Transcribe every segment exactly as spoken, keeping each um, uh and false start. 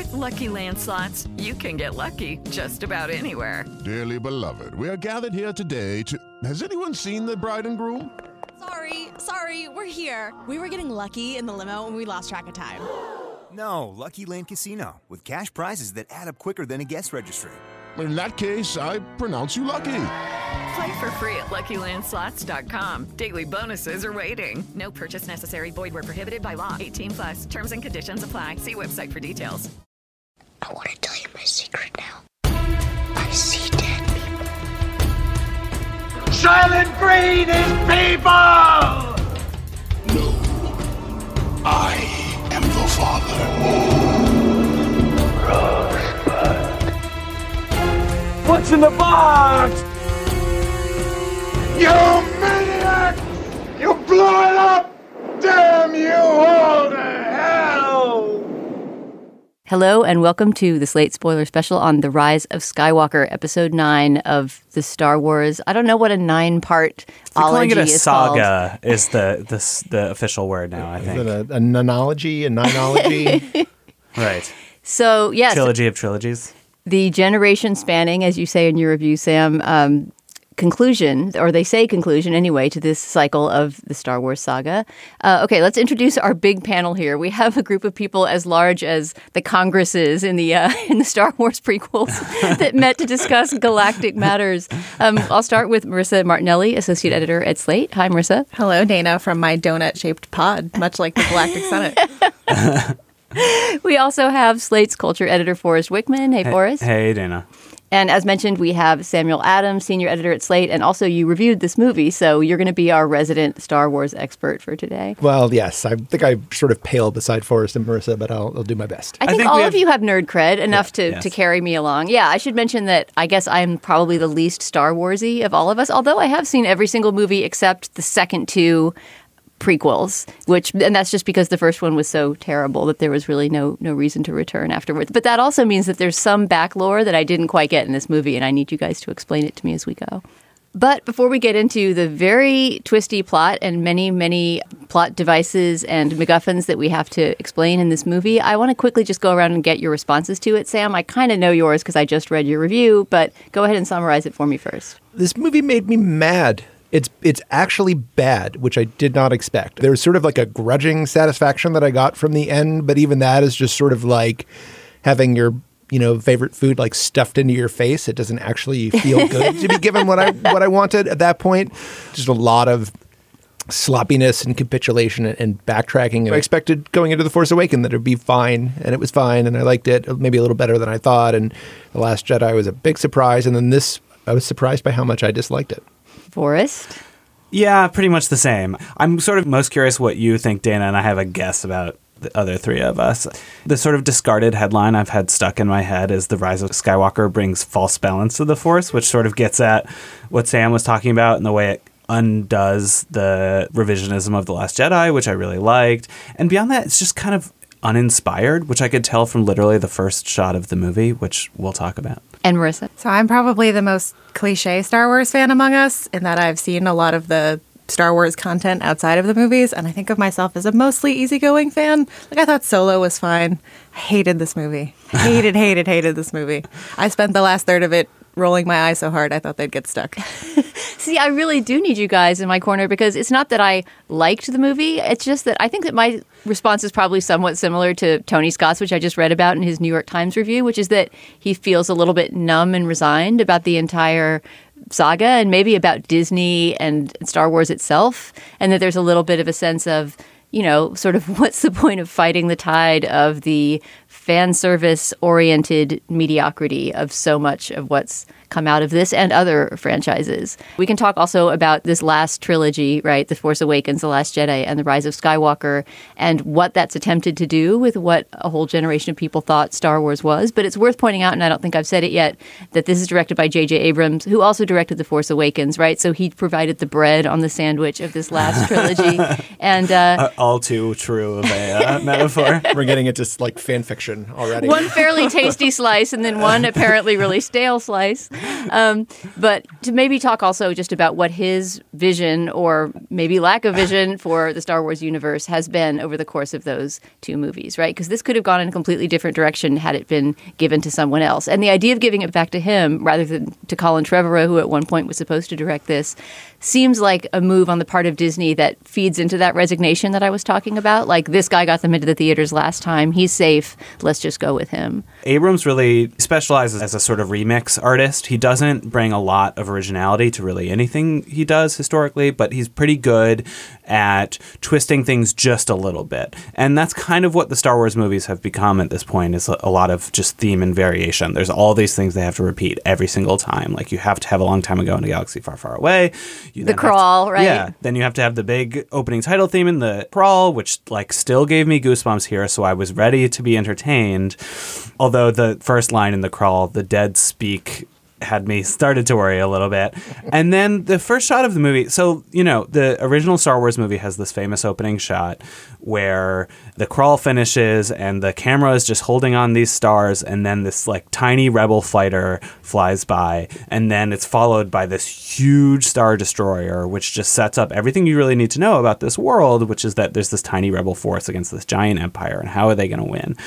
With Lucky Land Slots, you can get lucky just about anywhere. Dearly beloved, we are gathered here today to... Has anyone seen the bride and groom? Sorry, sorry, we're here. We were getting lucky in the limo and we lost track of time. No, Lucky Land Casino, with cash prizes that add up quicker than a guest registry. In that case, I pronounce you lucky. Play for free at Lucky Land Slots dot com. Daily bonuses are waiting. No purchase necessary. Void where prohibited by law. eighteen plus. Terms and conditions apply. See website for details. I want to tell you my secret now. I see dead people. Silent Green is people! No. I am the father. Rosebud. What's in the box? You maniac! You blew it up! Damn you all to hell! Hello and welcome to the Slate Spoiler Special on The Rise of Skywalker, Episode nine of the Star Wars. I don't know what a nine-part ology calling it a is saga called. is the, the the official word now, I think. Is it a, a nonology, a ninology? Right. So, yes. Trilogy of trilogies. The generation spanning, as you say in your review, Sam, um, conclusion, or they say conclusion anyway, to this cycle of the Star Wars saga. Uh, okay, let's introduce our big panel here. We have a group of people as large as the Congresses in the uh, in the Star Wars prequels that met to discuss galactic matters. Um, I'll start with Marissa Martinelli, associate editor at Slate. Hi, Marissa. Hello, Dana, from my donut-shaped pod, much like the Galactic Senate. We also have Slate's culture editor, Forrest Wickman. Hey, hey Forrest. Hey, Dana. And as mentioned, we have Samuel Adams, senior editor at Slate, and also you reviewed this movie, so you're going to be our resident Star Wars expert for today. Well, yes. I think I sort of pale beside Forrest and Marissa, but I'll, I'll do my best. I think, I think all have... of you have nerd cred enough yeah, to, yes. to carry me along. Yeah, I should mention that I guess I'm probably the least Star Wars-y of all of us, although I have seen every single movie except the second two prequels, which, and that's just because the first one was so terrible that there was really no no reason to return afterwards. But that also means that there's some back lore that I didn't quite get in this movie, and I need you guys to explain it to me as we go. But before we get into the very twisty plot and many, many plot devices and MacGuffins that we have to explain in this movie, I want to quickly just go around and get your responses to it. Sam, I kind of know yours because I just read your review, but go ahead and summarize it for me first. This movie made me mad. It's it's actually bad, which I did not expect. There was sort of like a grudging satisfaction that I got from the end, but even that is just sort of like having your, you know, favorite food like stuffed into your face. It doesn't actually feel good to be given what I what I wanted at that point. Just a lot of sloppiness and capitulation and backtracking. I expected going into The Force Awakens that it would be fine, and it was fine, and I liked it maybe a little better than I thought. And The Last Jedi was a big surprise, and then this, I was surprised by how much I disliked it. Forrest? Yeah, pretty much the same. I'm sort of most curious what you think, Dana, and I have a guess about the other three of us. The sort of discarded headline I've had stuck in my head is The Rise of Skywalker brings false balance to the Force, which sort of gets at what Sam was talking about and the way it undoes the revisionism of The Last Jedi, which I really liked. And beyond that, it's just kind of uninspired, which I could tell from literally the first shot of the movie, which we'll talk about. And Marissa? So I'm probably the most cliche Star Wars fan among us in that I've seen a lot of the Star Wars content outside of the movies, and I think of myself as a mostly easygoing fan. Like, I thought Solo was fine. I hated this movie. Hated, hated, hated this movie. I spent the last third of it rolling my eyes so hard I thought they'd get stuck. See, I really do need you guys in my corner because it's not that I liked the movie. It's just that I think that my response is probably somewhat similar to Tony Scott's, which I just read about in his New York Times review, which is that he feels a little bit numb and resigned about the entire saga and maybe about Disney and Star Wars itself, and that there's a little bit of a sense of, you know, sort of what's the point of fighting the tide of the fan service oriented mediocrity of so much of what's come out of this and other franchises. We can talk also about this last trilogy, right? The Force Awakens, The Last Jedi, and The Rise of Skywalker, and what that's attempted to do with what a whole generation of people thought Star Wars was. But it's worth pointing out, and I don't think I've said it yet, that this is directed by J J Abrams, who also directed The Force Awakens, right? So he provided the bread on the sandwich of this last trilogy. and uh, uh, All too true of a uh, metaphor. We're getting into like fanfiction fiction already. One fairly tasty slice and then one apparently really stale slice. Um, but to maybe talk also just about what his vision or maybe lack of vision for the Star Wars universe has been over the course of those two movies, right? Because this could have gone in a completely different direction had it been given to someone else. And the idea of giving it back to him rather than to Colin Trevorrow, who at one point was supposed to direct this, seems like a move on the part of Disney that feeds into that resignation that I was talking about. Like, this guy got them into the theaters last time. He's safe. Let's just go with him. Abrams really specializes as a sort of remix artist. He doesn't bring a lot of originality to really anything he does historically, but he's pretty good at twisting things just a little bit. And that's kind of what the Star Wars movies have become at this point, is a lot of just theme and variation. There's all these things they have to repeat every single time. Like, you have to have A Long Time Ago in a Galaxy Far, Far Away. You the crawl, to, right? Yeah. Then you have to have the big opening title theme in the crawl, which like still gave me goosebumps here, so I was ready to be entertained. Although the first line in the crawl, the dead speak, had me started to worry a little bit. And then the first shot of the movie, so, you know, the original Star Wars movie has this famous opening shot where the crawl finishes and the camera is just holding on these stars, and then this like tiny rebel fighter flies by, and then it's followed by this huge Star Destroyer, which just sets up everything you really need to know about this world, which is that there's this tiny rebel force against this giant empire, and how are they going to win?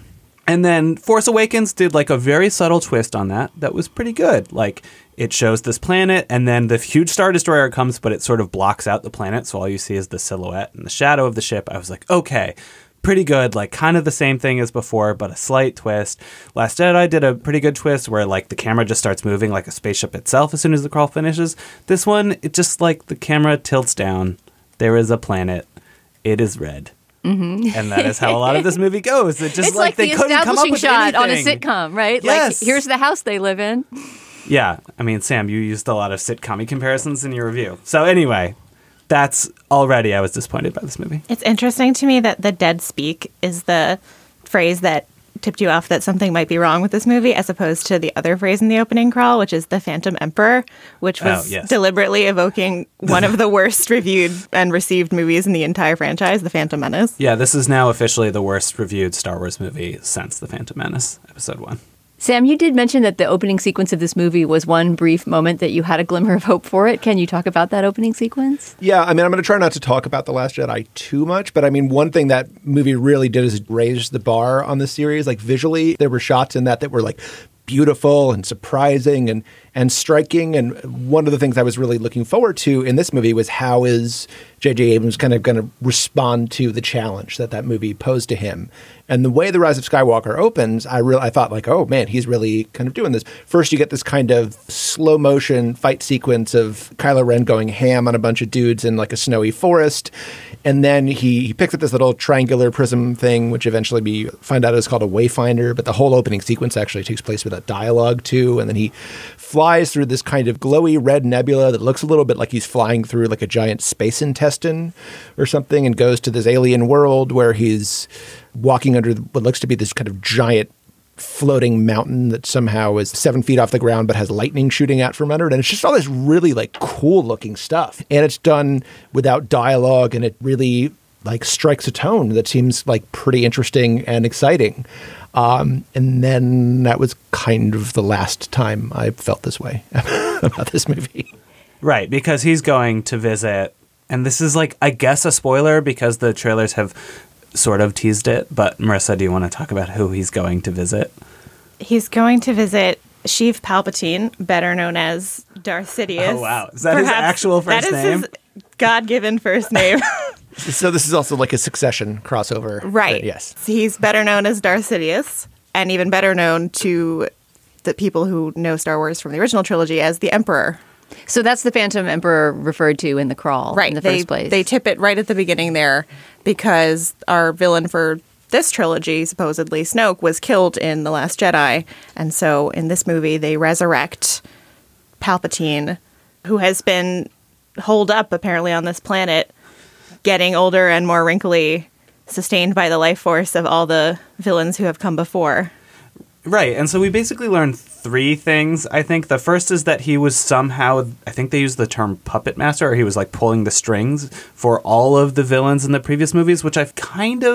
And then Force Awakens did like a very subtle twist on that that was pretty good. Like, it shows this planet, and then the huge Star Destroyer comes, but it sort of blocks out the planet, so all you see is the silhouette and the shadow of the ship. I was like, okay, pretty good. Like, kind of the same thing as before, but a slight twist. Last Jedi did a pretty good twist where like the camera just starts moving like a spaceship itself as soon as the crawl finishes. This one, it just like the camera tilts down. There is a planet. It is red. Mm-hmm. And that is how a lot of this movie goes. It just it's like, like they the couldn't come up establishing with shot anything. on a sitcom, right? Yes. Like, here's the house they live in. Yeah. I mean, Sam, you used a lot of sitcom comparisons in your review. So anyway, that's already I was disappointed by this movie. It's interesting to me that the dead speak is the phrase that tipped you off that something might be wrong with this movie, as opposed to the other phrase in the opening crawl, which is the Phantom Emperor, which was oh, yes. deliberately evoking one of the worst reviewed and received movies in the entire franchise, The Phantom Menace. Yeah, this is now officially the worst reviewed Star Wars movie since The Phantom Menace, episode one. Sam, you did mention that the opening sequence of this movie was one brief moment that you had a glimmer of hope for it. Can you talk about that opening sequence? Yeah, I mean, I'm going to try not to talk about The Last Jedi too much, but I mean, one thing that movie really did is raise the bar on the series. Like, visually, there were shots in that that were like beautiful and surprising and and striking. And one of the things I was really looking forward to in this movie was how is J J Abrams kind of going to respond to the challenge that that movie posed to him. And the way The Rise of Skywalker opens, I really I thought like, oh man, he's really kind of doing this. First, you get this kind of slow motion fight sequence of Kylo Ren going ham on a bunch of dudes in like a snowy forest. And then he, he picks up this little triangular prism thing, which eventually we find out is called a wayfinder. But the whole opening sequence actually takes place without dialogue too. And then he flies through this kind of glowy red nebula that looks a little bit like he's flying through like a giant space intestine or something, and goes to this alien world where he's walking under what looks to be this kind of giant floating mountain that somehow is seven feet off the ground but has lightning shooting out from under it. And it's just all this really like cool looking stuff. And it's done without dialogue, and it really like strikes a tone that seems like pretty interesting and exciting. Um, and then that was kind of the last time I felt this way about this movie. Right, because he's going to visit, and this is like, I guess, a spoiler because the trailers have sort of teased it. But Marissa, do you want to talk about who he's going to visit? He's going to visit Sheev Palpatine, better known as Darth Sidious. Oh, wow. Is that his actual first that is name? His God-given first name. So this is also like a Succession crossover. Right. Uh, yes. He's better known as Darth Sidious, and even better known to the people who know Star Wars from the original trilogy as the Emperor. So that's the Phantom Emperor referred to in the crawl right. in the they, first place. They tip it right at the beginning there because our villain for this trilogy, supposedly Snoke, was killed in The Last Jedi. And so in this movie, they resurrect Palpatine, who has been holed up apparently on this planet, getting older and more wrinkly, sustained by the life force of all the villains who have come before. Right, and so we basically learned three things. I think the first is that he was somehow, I think they used the term puppet master, or he was like pulling the strings for all of the villains in the previous movies, which I've kind of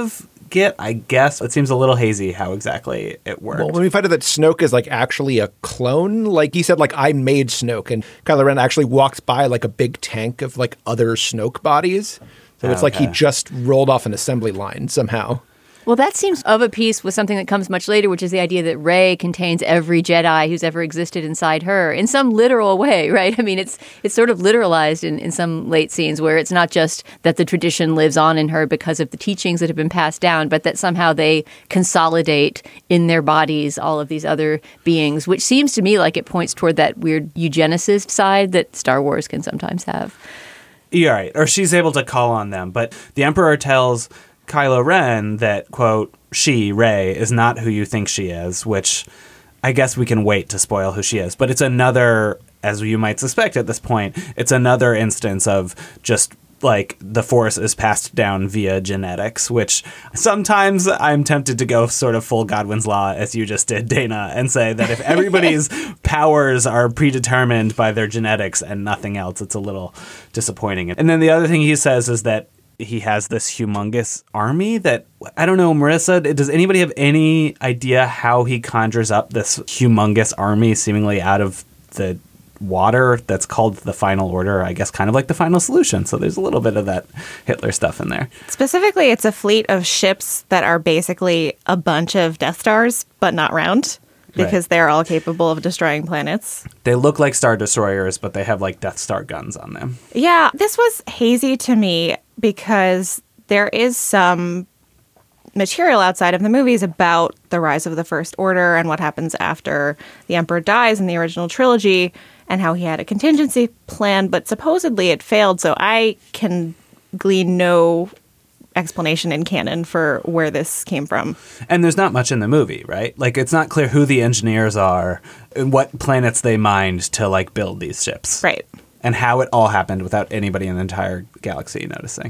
get, I guess. It seems a little hazy how exactly it worked. Well, when we find out that Snoke is like actually a clone, like he said, like I made Snoke, and Kylo Ren actually walks by like a big tank of like other Snoke bodies. So it's Okay. like he just rolled off an assembly line somehow. Well, that seems of a piece with something that comes much later, which is the idea that Rey contains every Jedi who's ever existed inside her in some literal way, right? I mean, it's it's sort of literalized in, in some late scenes where it's not just that the tradition lives on in her because of the teachings that have been passed down, but that somehow they consolidate in their bodies all of these other beings, which seems to me like it points toward that weird eugenicist side that Star Wars can sometimes have. Yeah, right. Or she's able to call on them. But the Emperor tells Kylo Ren that, quote, she, Rey, is not who you think she is, which I guess we can wait to spoil who she is. But it's another, as you might suspect at this point, it's another instance of just like the Force is passed down via genetics, which sometimes I'm tempted to go sort of full Godwin's Law, as you just did, Dana, and say that if everybody's powers are predetermined by their genetics and nothing else, it's a little disappointing. And then the other thing he says is that he has this humongous army that, I don't know, Marissa, does anybody have any idea how he conjures up this humongous army seemingly out of the water that's called the Final Order? I guess kind of like the Final Solution. So there's a little bit of that Hitler stuff in there. Specifically, it's a fleet of ships that are basically a bunch of Death Stars, but not round, because Right. they're all capable of destroying planets. They look like Star Destroyers, but they have like Death Star guns on them. Yeah, this was hazy to me because there is some material outside of the movies about the rise of the First Order and what happens after the Emperor dies in the original trilogy and how he had a contingency plan, but supposedly it failed. So I can glean no explanation in canon for where this came from. And there's not much in the movie, right? Like, it's not clear who the engineers are and what planets they mined to, like, build these ships. Right. And how it all happened without anybody in the entire galaxy noticing.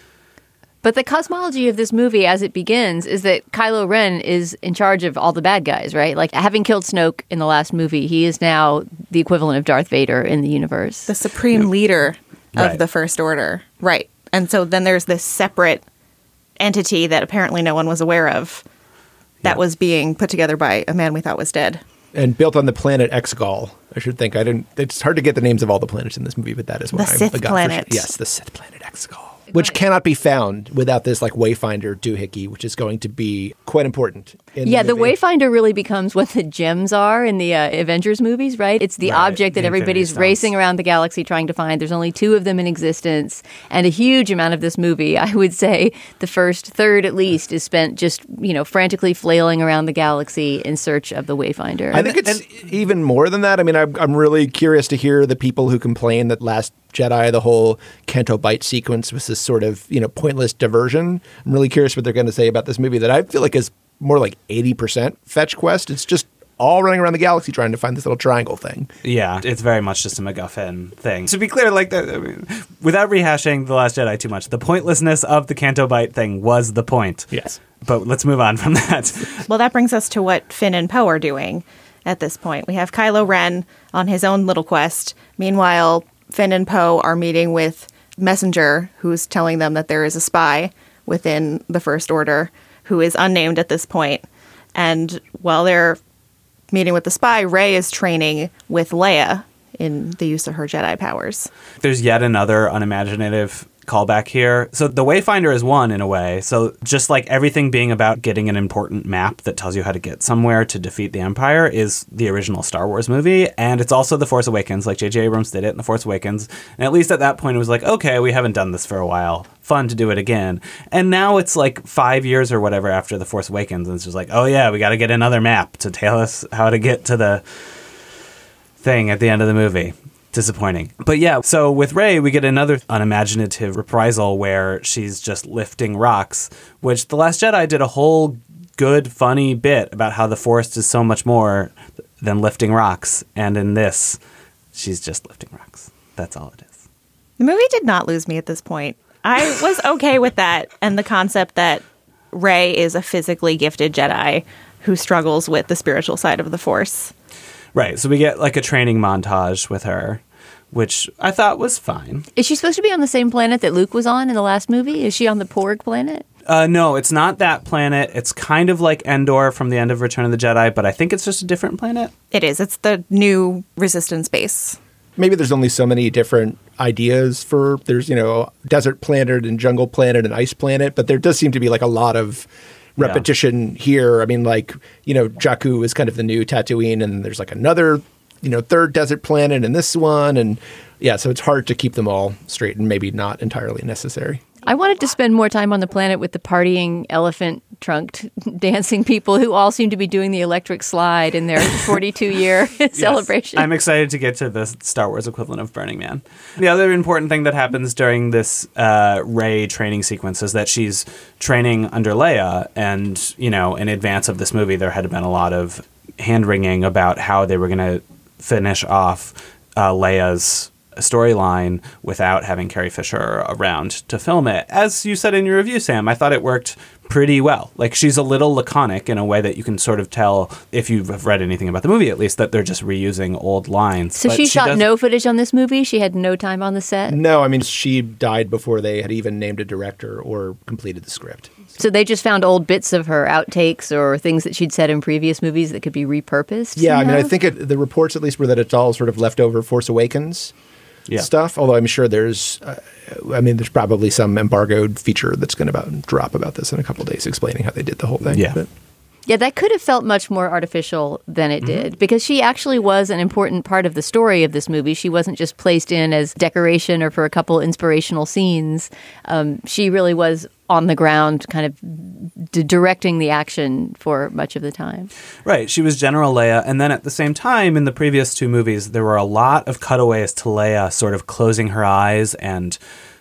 But the cosmology of this movie as it begins is that Kylo Ren is in charge of all the bad guys, right? Like, having killed Snoke in the last movie, he is now the equivalent of Darth Vader in the universe. The supreme leader of Right. the First Order. Right. And so then there's this separate entity that apparently no one was aware of that Yeah. was being put together by a man we thought was dead. And built on the planet Exegol, I should think. I didn't. It's hard to get the names of all the planets in this movie, but that is what The I Sith got for planet. sure. Yes, the Sith planet Exegol, which cannot be found without this like Wayfinder doohickey, which is going to be quite important. In Yeah, the, movie. Wayfinder really becomes what the gems are in the uh, Avengers movies, right? It's the Right, object that the Infinity everybody's Stones. racing around the galaxy trying to find. There's only two of them in existence, and a huge amount of this movie, I would say the first third at least, is spent just, you know, frantically flailing around the galaxy in search of the Wayfinder. I think it's even more than that. I mean, I'm, I'm really curious to hear the people who complain that Last Jedi, the whole Canto Bight sequence was this sort of, you know, pointless diversion. I'm really curious what they're going to say about this movie that I feel like is more like eighty percent fetch quest. It's just all running around the galaxy trying to find this little triangle thing. Yeah, it's very much just a MacGuffin thing. To be clear, like, the, I mean, without rehashing The Last Jedi too much, the pointlessness of the Canto Bight thing was the point. Yes. But let's move on from that. Well, that brings us to what Finn and Poe are doing at this point. We have Kylo Ren on his own little quest. Meanwhile, Finn and Poe are meeting with Messenger, who's telling them that there is a spy within the First Order who is unnamed at this point. And while they're meeting with the spy, Rey is training with Leia in the use of her Jedi powers. There's yet another unimaginative callback here. So the Wayfinder is one in a way. So just like everything being about getting an important map that tells you how to get somewhere to defeat the Empire is the original Star Wars movie. And it's also The Force Awakens, like J J Abrams did it in The Force Awakens. And at least at that point it was like, okay, we haven't done this for a while. Fun to do it again. And now it's like five years or whatever after The Force Awakens. And it's just like, oh yeah, we got to get another map to tell us how to get to the thing at the end of the movie. Disappointing. But yeah, so with Rey, we get another unimaginative reprisal where she's just lifting rocks, which The Last Jedi did a whole good, funny bit about how the Force is so much more than lifting rocks. And in this, she's just lifting rocks. That's all it is. The movie did not lose me at this point. I was okay with that and the concept that Rey is a physically gifted Jedi who struggles with the spiritual side of the Force. Right. So we get like a training montage with her, which I thought was fine. Is she supposed to be on the same planet that Luke was on in the last movie? Is she on the Porg planet? Uh, no, it's not that planet. It's kind of like Endor from the end of Return of the Jedi, but I think it's just a different planet. It is. It's the new Resistance base. Maybe there's only so many different ideas for, there's, you know, desert planet and jungle planet and ice planet, but there does seem to be like a lot of repetition yeah. here. I mean, like, you know, Jakku is kind of the new Tatooine, and there's like another, you know, third desert planet and this one. And yeah, so it's hard to keep them all straight and maybe not entirely necessary. I wanted to spend more time on the planet with the partying elephant trunked dancing people who all seem to be doing the electric slide in their forty-two year celebration. I'm excited to get to the Star Wars equivalent of Burning Man. The other important thing that happens during this uh, Rey training sequence is that she's training under Leia, and, you know, in advance of this movie, there had been a lot of hand-wringing about how they were going to finish off uh, Leia's storyline without having Carrie Fisher around to film it. As you said in your review, Sam, I thought it worked pretty well. Like, she's a little laconic in a way that you can sort of tell, if you've read anything about the movie at least, that they're just reusing old lines. So but she, she shot does- no footage on this movie? She had no time on the set? No, I mean, she died before they had even named a director or completed the script. So they just found old bits of her outtakes or things that she'd said in previous movies that could be repurposed? Yeah, somehow? I mean, I think it, the reports at least were that it's all sort of leftover Force Awakens yeah. stuff, although I'm sure there's, uh, I mean, there's probably some embargoed feature that's going to drop about this in a couple of days explaining how they did the whole thing. Yeah. But. Yeah, that could have felt much more artificial than it Mm-hmm. did, because she actually was an important part of the story of this movie. She wasn't just placed in as decoration or for a couple inspirational scenes. Um, she really was on the ground kind of d- directing the action for much of the time. Right. She was General Leia. And then at the same time, in the previous two movies, there were a lot of cutaways to Leia sort of closing her eyes and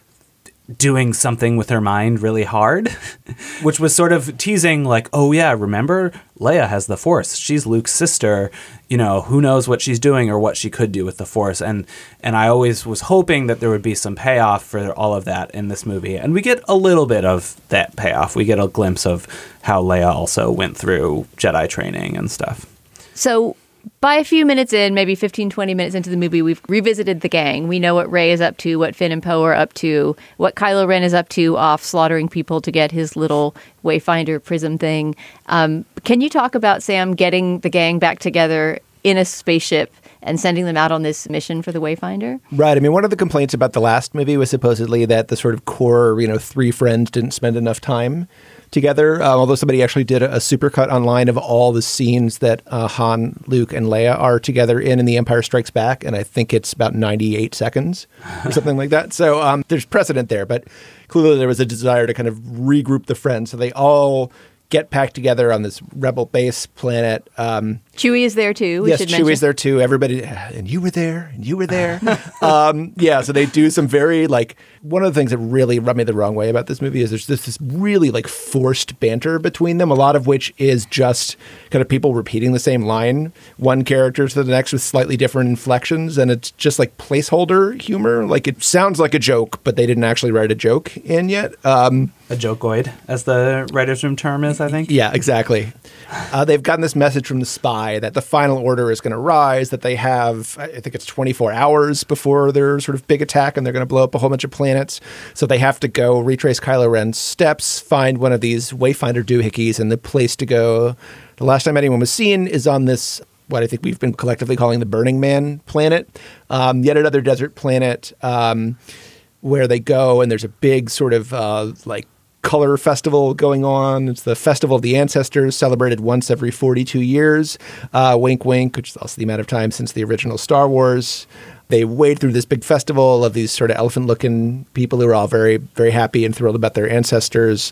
doing something with her mind really hard, which was sort of teasing like, oh yeah, remember? Leia has the Force. She's Luke's sister. You know, who knows what she's doing or what she could do with the Force. And and I always was hoping that there would be some payoff for all of that in this movie. And we get a little bit of that payoff. We get a glimpse of how Leia also went through Jedi training and stuff. So by a few minutes in, maybe fifteen, twenty minutes into the movie, we've revisited the gang. We know what Rey is up to, what Finn and Poe are up to, what Kylo Ren is up to off slaughtering people to get his little Wayfinder prism thing. Um, can you talk about, Sam, getting the gang back together in a spaceship and sending them out on this mission for the Wayfinder? Right. I mean, one of the complaints about the last movie was supposedly that the sort of core, you know, three friends didn't spend enough time together, uh, although somebody actually did a, a supercut online of all the scenes that uh, Han, Luke, and Leia are together in in The Empire Strikes Back, and I think it's about ninety-eight seconds or something like that. So um, there's precedent there, but clearly there was a desire to kind of regroup the friends, so they all get packed together on this rebel base planet. Um, Chewie is there too. We yes, should Chewie's mention. there too. Everybody, and you were there, and you were there. um, yeah, so they do some very, like, one of the things that really rubbed me the wrong way about this movie is there's this, this really, like, forced banter between them, a lot of which is just kind of people repeating the same line, one character to the next with slightly different inflections, and it's just, like, placeholder humor. Like, it sounds like a joke, but they didn't actually write a joke in yet. Um, a jokeoid, as the writer's room term is, I think. Yeah, exactly. Uh, they've gotten this message from the spy that the final order is going to rise, that they have, I think it's twenty-four hours before their sort of big attack, and they're going to blow up a whole bunch of planets. So they have to go retrace Kylo Ren's steps, find one of these Wayfinder doohickeys, and the place to go. The last time anyone was seen is on this, what I think we've been collectively calling the Burning Man planet, um, yet another desert planet um, where they go, and there's a big sort of uh, like color festival going on. It's the Festival of the Ancestors, celebrated once every forty-two years. Uh, wink, wink, which is also the amount of time since the original Star Wars. They wade through this big festival of these sort of elephant-looking people who are all very, very happy and thrilled about their ancestors.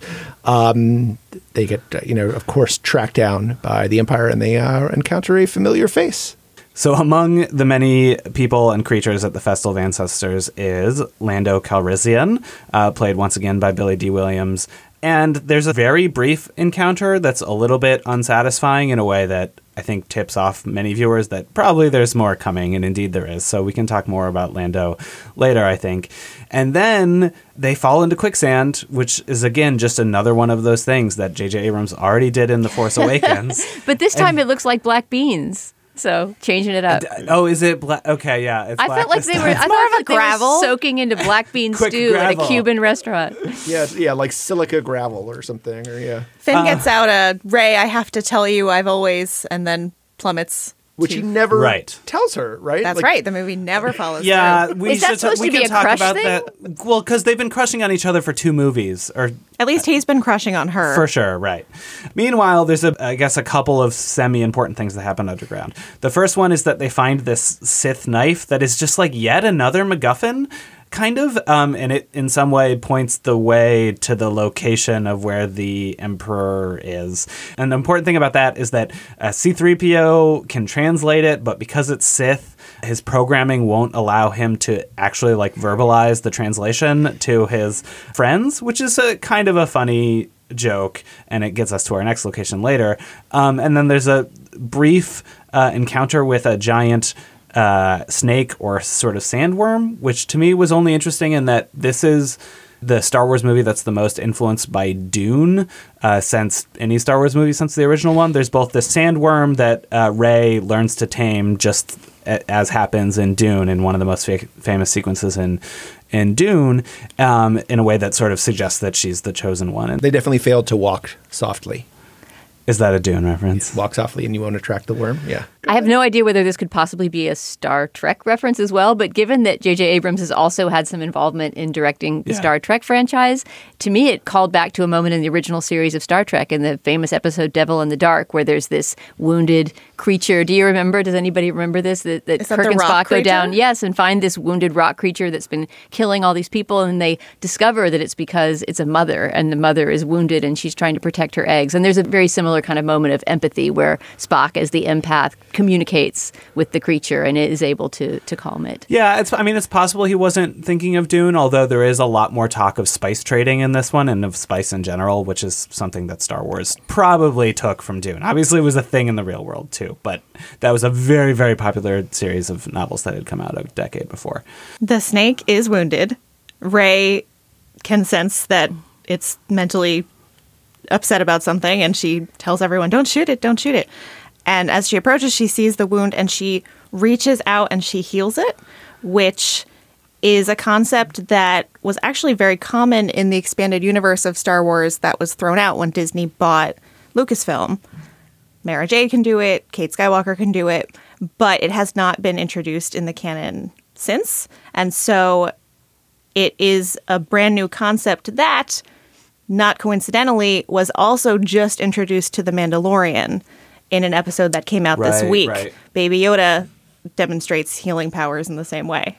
Um, they get, you know, of course, tracked down by the Empire, and they uh, encounter a familiar face. So among the many people and creatures at the Festival of Ancestors is Lando Calrissian, uh, played once again by Billy Dee Williams. And there's a very brief encounter that's a little bit unsatisfying in a way that I think tips off many viewers that probably there's more coming, and indeed there is. So we can talk more about Lando later, I think. And then they fall into quicksand, which is, again, just another one of those things that J J Abrams already did in The Force Awakens. But this time and, it looks like black beans. So changing it up. Oh, is it black? Okay, yeah. It's I black felt like this they time. were. I more thought of a like they were gravel. soaking into black bean Quick stew at a gravel. Cuban restaurant. Yeah, it's- yeah, like silica gravel or something, or yeah. Finn gets out a Ray, I have to tell you, I've always, and then plummets. Which to- he never Right. tells her, right? That's Like, right. The movie never follows Yeah, through. we Is that should supposed we to be can a talk crush about thing? that. Well, because they've been crushing on each other for two movies, or At least he's been crushing on her. for sure, right. Meanwhile, there's a, I guess, a couple of semi-important things that happen underground. The first one is that they find this Sith knife that is just like yet another MacGuffin, kind of, um, and it in some way points the way to the location of where the Emperor is. And the important thing about that is that uh, C three P O can translate it, but because it's Sith, his programming won't allow him to actually like verbalize the translation to his friends, which is a kind of a funny joke, and it gets us to our next location later. Um, and then there's a brief uh, encounter with a giant uh, snake or sort of sandworm, which to me was only interesting in that this is the Star Wars movie that's the most influenced by Dune uh, since any Star Wars movie since the original one. There's both this sandworm that uh, Rey learns to tame just a- as happens in Dune in one of the most fa- famous sequences in in Dune, um, in a way that sort of suggests that she's the chosen one. And they definitely failed to walk softly. is that a Dune reference? Walk softly and you won't attract the worm. Yeah. I have no idea whether this could possibly be a Star Trek reference as well, but given that J J Abrams has also had some involvement in directing the Yeah. Star Trek franchise, to me it called back to a moment in the original series of Star Trek in the famous episode Devil in the Dark, where there's this wounded creature. Do you remember? Does anybody remember this? That, that Is that Kirk the and rock Spock go creature? down, yes, and find this wounded rock creature that's been killing all these people, and they discover that it's because it's a mother, and the mother is wounded, and she's trying to protect her eggs. And there's a very similar kind of moment of empathy where Spock, as the empath, communicates with the creature and is able to to calm it. Yeah, it's. I mean, it's possible he wasn't thinking of Dune, although there is a lot more talk of spice trading in this one and of spice in general, which is something that Star Wars probably took from Dune. Obviously, it was a thing in the real world too, but that was a very, very popular series of novels that had come out a decade before. The snake is wounded. Rey can sense that it's mentally upset about something, and she tells everyone, don't shoot it, don't shoot it. And as she approaches, she sees the wound, and she reaches out and she heals it, which is a concept that was actually very common in the expanded universe of Star Wars that was thrown out when Disney bought Lucasfilm. Mara Jade can do it, Kate Skywalker can do it, but it has not been introduced in the canon since. And so it is a brand new concept that, not coincidentally, was also just introduced to The Mandalorian in an episode that came out this Right, week. right. Baby Yoda demonstrates healing powers in the same way.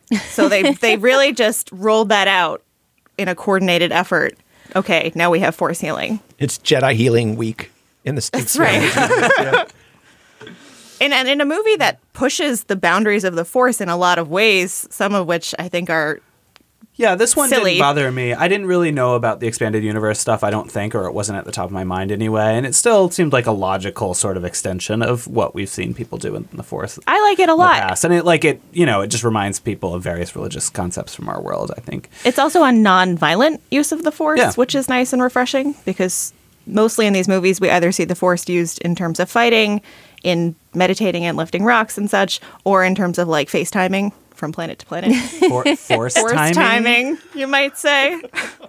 So they they really just rolled that out in a coordinated effort. Okay, now we have Force healing. It's Jedi Healing Week in the States. That's right. Yeah. And, and in a movie that pushes the boundaries of the Force in a lot of ways, some of which I think are Yeah, this one Silly. didn't bother me. I didn't really know about the expanded universe stuff, I don't think, or it wasn't at the top of my mind anyway. And it still seemed like a logical sort of extension of what we've seen people do in the Force. I like it a in the lot. past. And it like it, you know, it just reminds people of various religious concepts from our world, I think. It's also a non-violent use of the Force, Yeah. which is nice and refreshing because mostly in these movies we either see the Force used in terms of fighting, in meditating and lifting rocks and such, or in terms of like FaceTiming from planet to planet. For, force, Force timing. timing, you might say.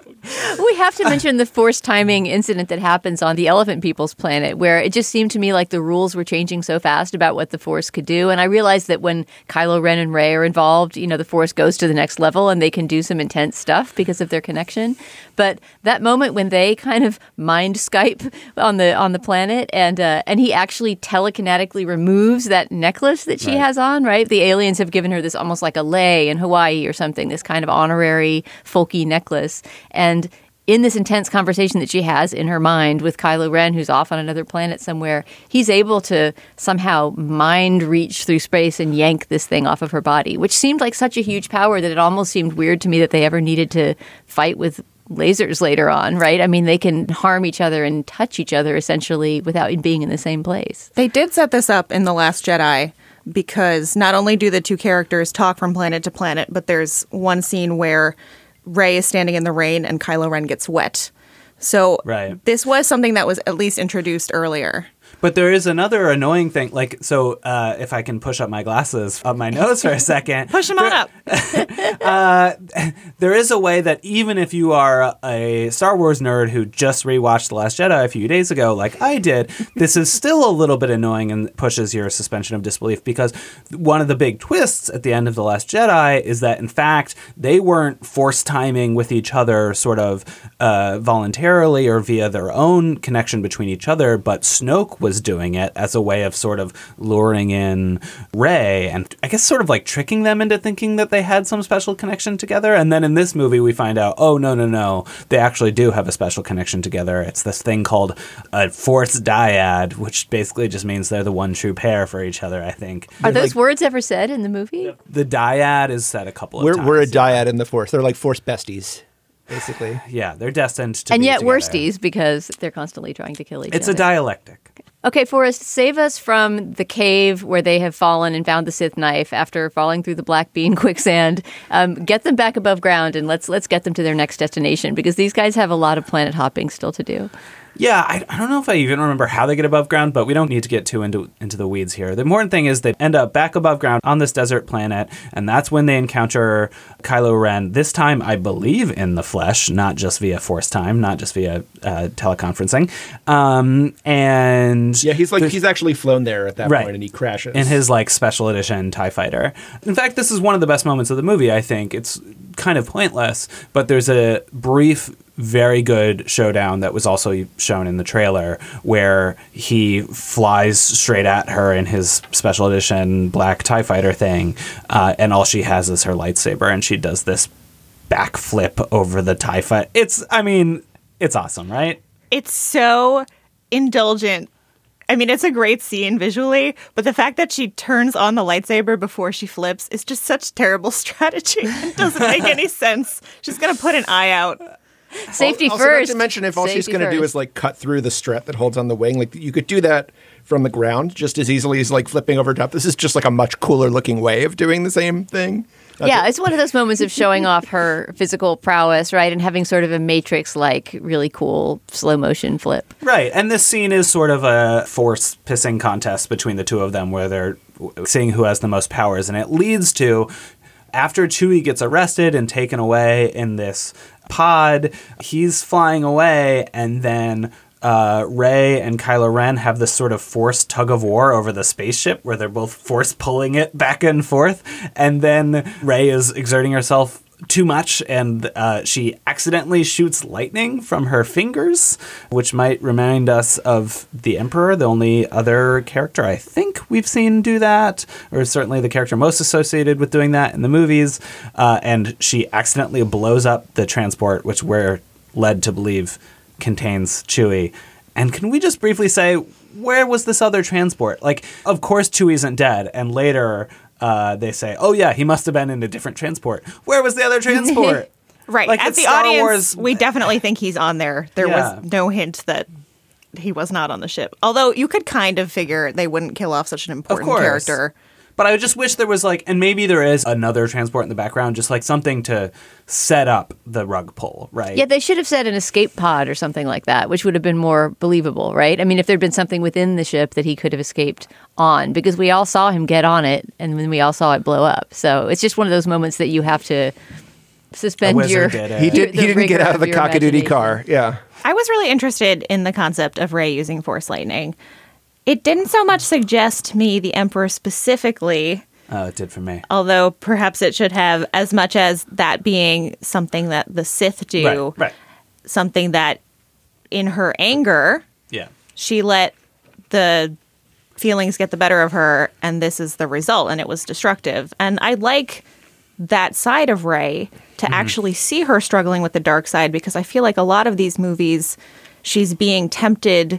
We have to mention the force timing incident that happens on the Elephant People's planet, where it just seemed to me like the rules were changing so fast about what the Force could do. And I realized that when Kylo Ren and Rey are involved, you know, the Force goes to the next level and they can do some intense stuff because of their connection. But that moment when they kind of mind Skype on the on the planet, and uh, and he actually telekinetically removes that necklace that she Right. has on, right? The aliens have given her this almost like a lei in Hawaii or something, this kind of honorary folky necklace. And in this intense conversation that she has in her mind with Kylo Ren, who's off on another planet somewhere, he's able to somehow mind reach through space and yank this thing off of her body, which seemed like such a huge power that it almost seemed weird to me that they ever needed to fight with lasers later on, right? I mean, they can harm each other and touch each other essentially without being in the same place. They did set this up in The Last Jedi because not only do the two characters talk from planet to planet, but there's one scene where Rey is standing in the rain and Kylo Ren gets wet. So Right. this was something that was at least introduced earlier. But there is another annoying thing. Like, so uh, if I can push up my glasses up my nose for a second. Push them on up. uh, there is a way that even if you are a Star Wars nerd who just rewatched The Last Jedi a few days ago, like I did, this is still a little bit annoying and pushes your suspension of disbelief, because one of the big twists at the end of The Last Jedi is that, in fact, they weren't force timing with each other sort of uh, voluntarily or via their own connection between each other, but Snoke was was doing it as a way of sort of luring in Rey and I guess sort of like tricking them into thinking that they had some special connection together. And then in this movie, we find out, oh, no, no, no, they actually do have a special connection together. It's this thing called a Force dyad, which basically just means they're the one true pair for each other, I think. Are those like, words ever said in the movie? The dyad is said a couple of we're, times. We're a dyad in the Force. They're like Force besties, basically. Yeah, they're destined to and be yet together. worsties because they're constantly trying to kill each It's other. a dialectic. Okay, Forrest, save us from the cave where they have fallen and found the Sith knife after falling through the black bean quicksand. Um, get them back above ground and let's let's get them to their next destination, because these guys have a lot of planet hopping still to do. Yeah, I, I don't know if I even remember how they get above ground, but we don't need to get too into into the weeds here. The important thing is they end up back above ground on this desert planet, and that's when they encounter Kylo Ren, this time, I believe, in the flesh, not just via Force time, not just via uh, teleconferencing. Um, and yeah, he's like he's actually flown there at that right, point, and he crashes. in his like special edition TIE fighter. In fact, this is one of the best moments of the movie, I think. It's kind of pointless, but there's a brief, very good showdown that was also shown in the trailer where he flies straight at her in his special edition black TIE fighter thing, uh, and all she has is her lightsaber, and she does this backflip over the TIE fighter. It's, I mean, it's awesome, right? It's so indulgent. I mean, it's a great scene visually, but the fact that she turns on the lightsaber before she flips is just such terrible strategy. It doesn't make any sense. She's going to put an eye out. Safety also, first. Not to mention, if all Safety she's going to do first. is like cut through the strut that holds on the wing, like you could do that from the ground just as easily as like flipping over top. This is just like a much cooler looking way of doing the same thing. That's yeah, it. it's one of those moments of showing off her physical prowess, right? And having sort of a Matrix-like, really cool slow motion flip. Right. And this scene is sort of a force pissing contest between the two of them where they're seeing who has the most powers. And it leads to, after Chewie gets arrested and taken away in this pod, he's flying away, and then uh, Rey and Kylo Ren have this sort of forced tug of war over the spaceship where they're both force pulling it back and forth. And then Rey is exerting herself too much, and uh, she accidentally shoots lightning from her fingers, which might remind us of the Emperor, the only other character I think we've seen do that, or certainly the character most associated with doing that in the movies. Uh, and she accidentally blows up the transport, which we're led to believe contains Chewie. And can we just briefly say, where was this other transport? Like, of course Chewie isn't dead, and later Uh, they say, oh, yeah, he must have been in a different transport. Where was the other transport? Right. Like, As it's the Star audience, Wars. we definitely think he's on there. There Yeah. was no hint that he was not on the ship. Although you could kind of figure they wouldn't kill off such an important course. character. But I just wish there was like, and maybe there is another transport in the background, just like something to set up the rug pull, right? Yeah, they should have said an escape pod or something like that, which would have been more believable, right? I mean, if there'd been something within the ship that he could have escaped on, because we all saw him get on it, and then we all saw it blow up. So it's just one of those moments that you have to suspend wizard your. did it. He did. the He didn't get rigor out of the your cockadoodie imagination. car. Yeah. I was really interested in the concept of Rey using Force lightning. It didn't so much suggest to me the Emperor specifically, Oh, it did for me. although perhaps it should have, as much as that being something that the Sith do, Right, right. something that in her anger, Yeah. she let the feelings get the better of her, and this is the result, and it was destructive. And I like that side of Rey, to Mm-hmm. actually see her struggling with the dark side, because I feel like a lot of these movies, she's being tempted,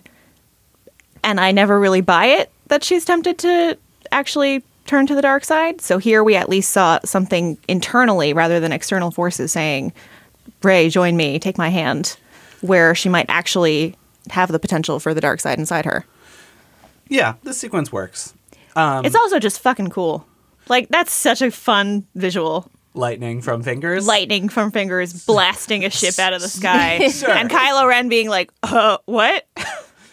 and I never really buy it that she's tempted to actually turn to the dark side. So here we at least saw something internally rather than external forces saying, Rey, join me, take my hand, where she might actually have the potential for the dark side inside her. Yeah, this sequence works. Um, It's also just fucking cool. Like, that's such a fun visual. lightning from fingers. Lightning from fingers blasting a ship out of the sky. Sure. And Kylo Ren being like, uh, what?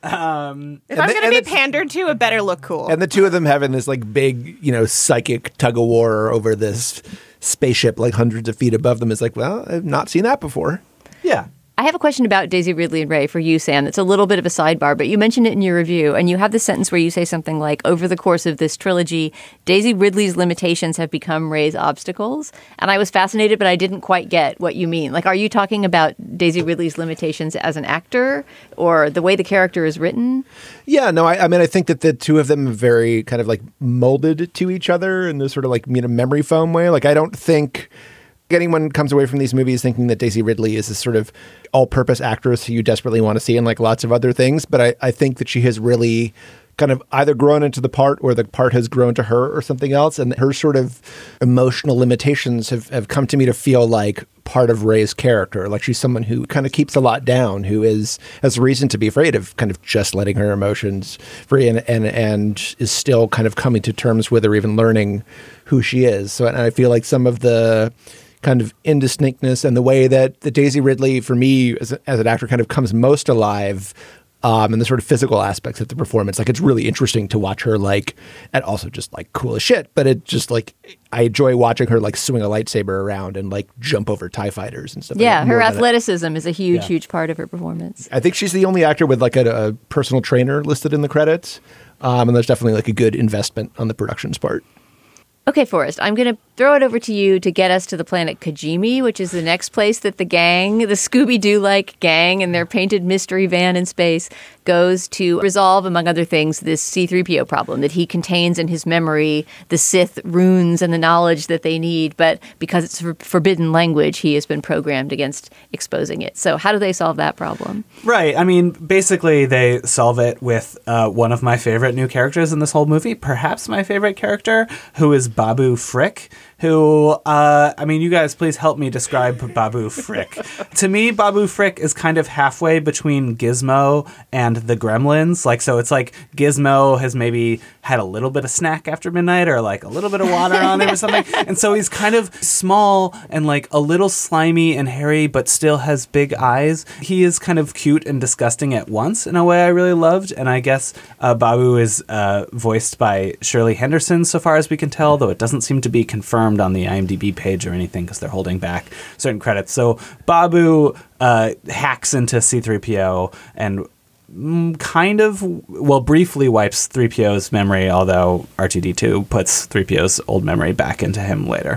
Um, if I'm going to be pandered to, it better look cool. And the two of them having this like big, you know, psychic tug of war over this spaceship like hundreds of feet above them is like, well, I've not seen that before. Yeah. I have a question about Daisy Ridley and Ray for you, Sam. It's a little bit of a sidebar, but you mentioned it in your review, and you have this sentence where you say something like, over the course of this trilogy, Daisy Ridley's limitations have become Ray's obstacles. And I was fascinated, but I didn't quite get what you mean. Like, are you talking about Daisy Ridley's limitations as an actor or the way the character is written? Yeah, no, I, I mean, I think that the two of them are very kind of like molded to each other in this sort of like, you know, memory foam way. Like, I don't think anyone comes away from these movies thinking that Daisy Ridley is this sort of all-purpose actress who you desperately want to see in like lots of other things. But I, I think that she has really kind of either grown into the part or the part has grown to her or something else. And her sort of emotional limitations have, have come to me to feel like part of Ray's character. Like she's someone who kind of keeps a lot down, who is has reason to be afraid of kind of just letting her emotions free and, and, and is still kind of coming to terms with or even learning who she is. So and I feel like some of the kind of indistinctness and the way that the Daisy Ridley, for me, as, a, as an actor, kind of comes most alive um, and the sort of physical aspects of the performance. Like, it's really interesting to watch her, like, and also just, like, cool as shit. But it just, like, I enjoy watching her, like, swing a lightsaber around and, like, jump over TIE fighters and stuff. Yeah, like her athleticism is a huge, yeah. huge part of her performance. I think she's the only actor with, like, a, a personal trainer listed in the credits. Um, and there's definitely, like, a good investment on the production's part. Okay, Forrest, I'm going to throw it over to you to get us to the planet Kijimi, which is the next place that the gang, the Scooby-Doo-like gang and their painted mystery van in space, goes to resolve, among other things, this C three P O problem, that he contains in his memory the Sith runes and the knowledge that they need, but because it's for forbidden language, he has been programmed against exposing it. So how do they solve that problem? Right. I mean, basically, they solve it with uh, one of my favorite new characters in this whole movie, perhaps my favorite character, who is Babu Frick, who, uh, I mean, you guys please help me describe Babu Frick. To me, Babu Frick is kind of halfway between Gizmo and the Gremlins. Like, so it's like Gizmo has maybe had a little bit of snack after midnight or like a little bit of water on him or something. And so he's kind of small and like a little slimy and hairy, but still has big eyes. He is kind of cute and disgusting at once in a way I really loved. And I guess uh, Babu is uh, voiced by Shirley Henderson, so far as we can tell, though it doesn't seem to be confirmed on the IMDb page or anything because they're holding back certain credits. So Babu uh, hacks into C three P O and mm, kind of, well, briefly wipes three P O's memory, although R two D two puts three P O's old memory back into him later.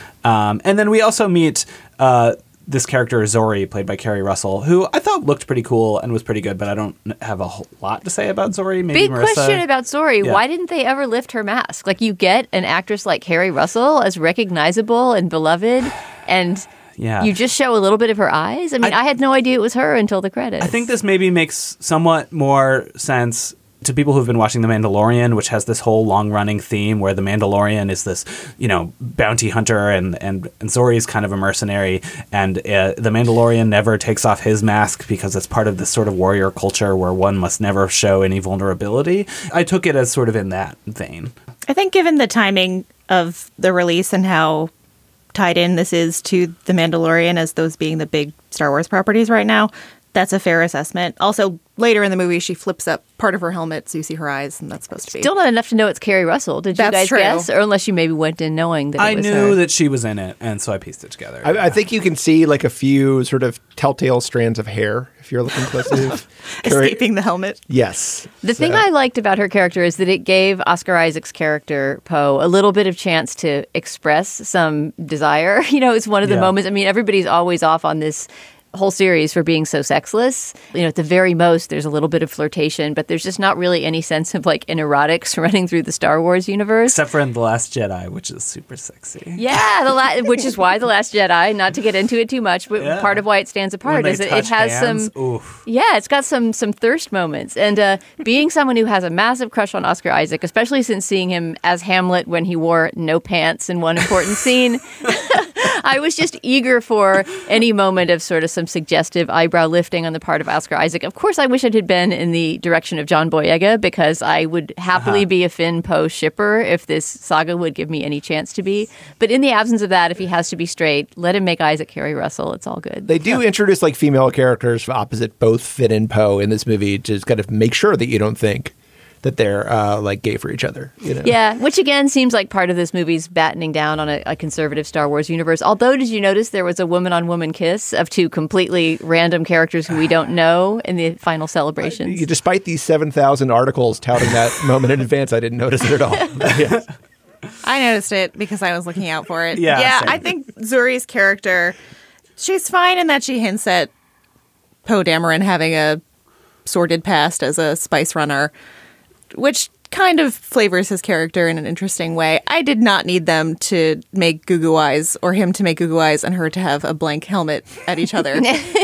Um, and then we also meet uh, this character, Zori, played by Kerry Russell, who I thought looked pretty cool and was pretty good, but I don't have a whole lot to say about Zori. Maybe Big Marissa. question about Zori. Yeah. Why didn't they ever lift her mask? Like, you get an actress like Kerry Russell as recognizable and beloved, and yeah. you just show a little bit of her eyes? I mean, I, I had no idea it was her until the credits. I think this maybe makes somewhat more sense to people who've been watching The Mandalorian, which has this whole long-running theme where the Mandalorian is this, you know, bounty hunter and, and, and Zori's kind of a mercenary, and uh, the Mandalorian never takes off his mask because it's part of this sort of warrior culture where one must never show any vulnerability. I took it as sort of in that vein. I think given the timing of the release and how tied in this is to The Mandalorian as those being the big Star Wars properties right now, that's a fair assessment. Also, later in the movie, she flips up part of her helmet so you see her eyes, and that's supposed to be... Still not enough to know it's Kerry Russell. Did you That's guys true. guess? Or unless you maybe went in knowing that it I was knew her. that she was in it, and so I pieced it together. I, I think you can see like a few sort of telltale strands of hair if you're looking closely. Escaping the helmet. Yes. The So- thing I liked about her character is that it gave Oscar Isaac's character, Poe, a little bit of chance to express some desire. You know, it's one of the Yeah. moments. I mean, everybody's always off on this whole series for being so sexless. You know, at the very most, there's a little bit of flirtation, but there's just not really any sense of like an erotics running through the Star Wars universe. Except for in The Last Jedi, which is super sexy. Yeah, the la- which is why The Last Jedi, not to get into it too much, but Yeah. part of why it stands apart When is they that it touch has hands, some... oof. Yeah, it's got some some thirst moments. And uh, being someone who has a massive crush on Oscar Isaac, especially since seeing him as Hamlet when he wore no pants in one important scene, I was just eager for any moment of sort of some suggestive eyebrow lifting on the part of Oscar Isaac. Of course, I wish it had been in the direction of John Boyega, because I would happily uh-huh. be a Finn Poe shipper if this saga would give me any chance to be. But in the absence of that, if he has to be straight, let him make Isaac Harry Russell. It's all good. They do yeah. introduce like female characters opposite both Finn and Poe in this movie to kind of make sure that you don't think that they're uh, like gay for each other. You know? Yeah, which again seems like part of this movie's battening down on a, a conservative Star Wars universe. Although, did you notice there was a woman-on-woman kiss of two completely random characters who we don't know in the final celebrations? I, despite these seven thousand articles touting that moment in advance, I didn't notice it at all. Yeah. I noticed it because I was looking out for it. Yeah, yeah same. I think Zuri's character, she's fine in that she hints at Poe Dameron having a sordid past as a spice runner, which kind of flavors his character in an interesting way. I did not need them to make Goo Goo Eyes, or him to make Goo Goo Eyes and her to have a blank helmet at each other.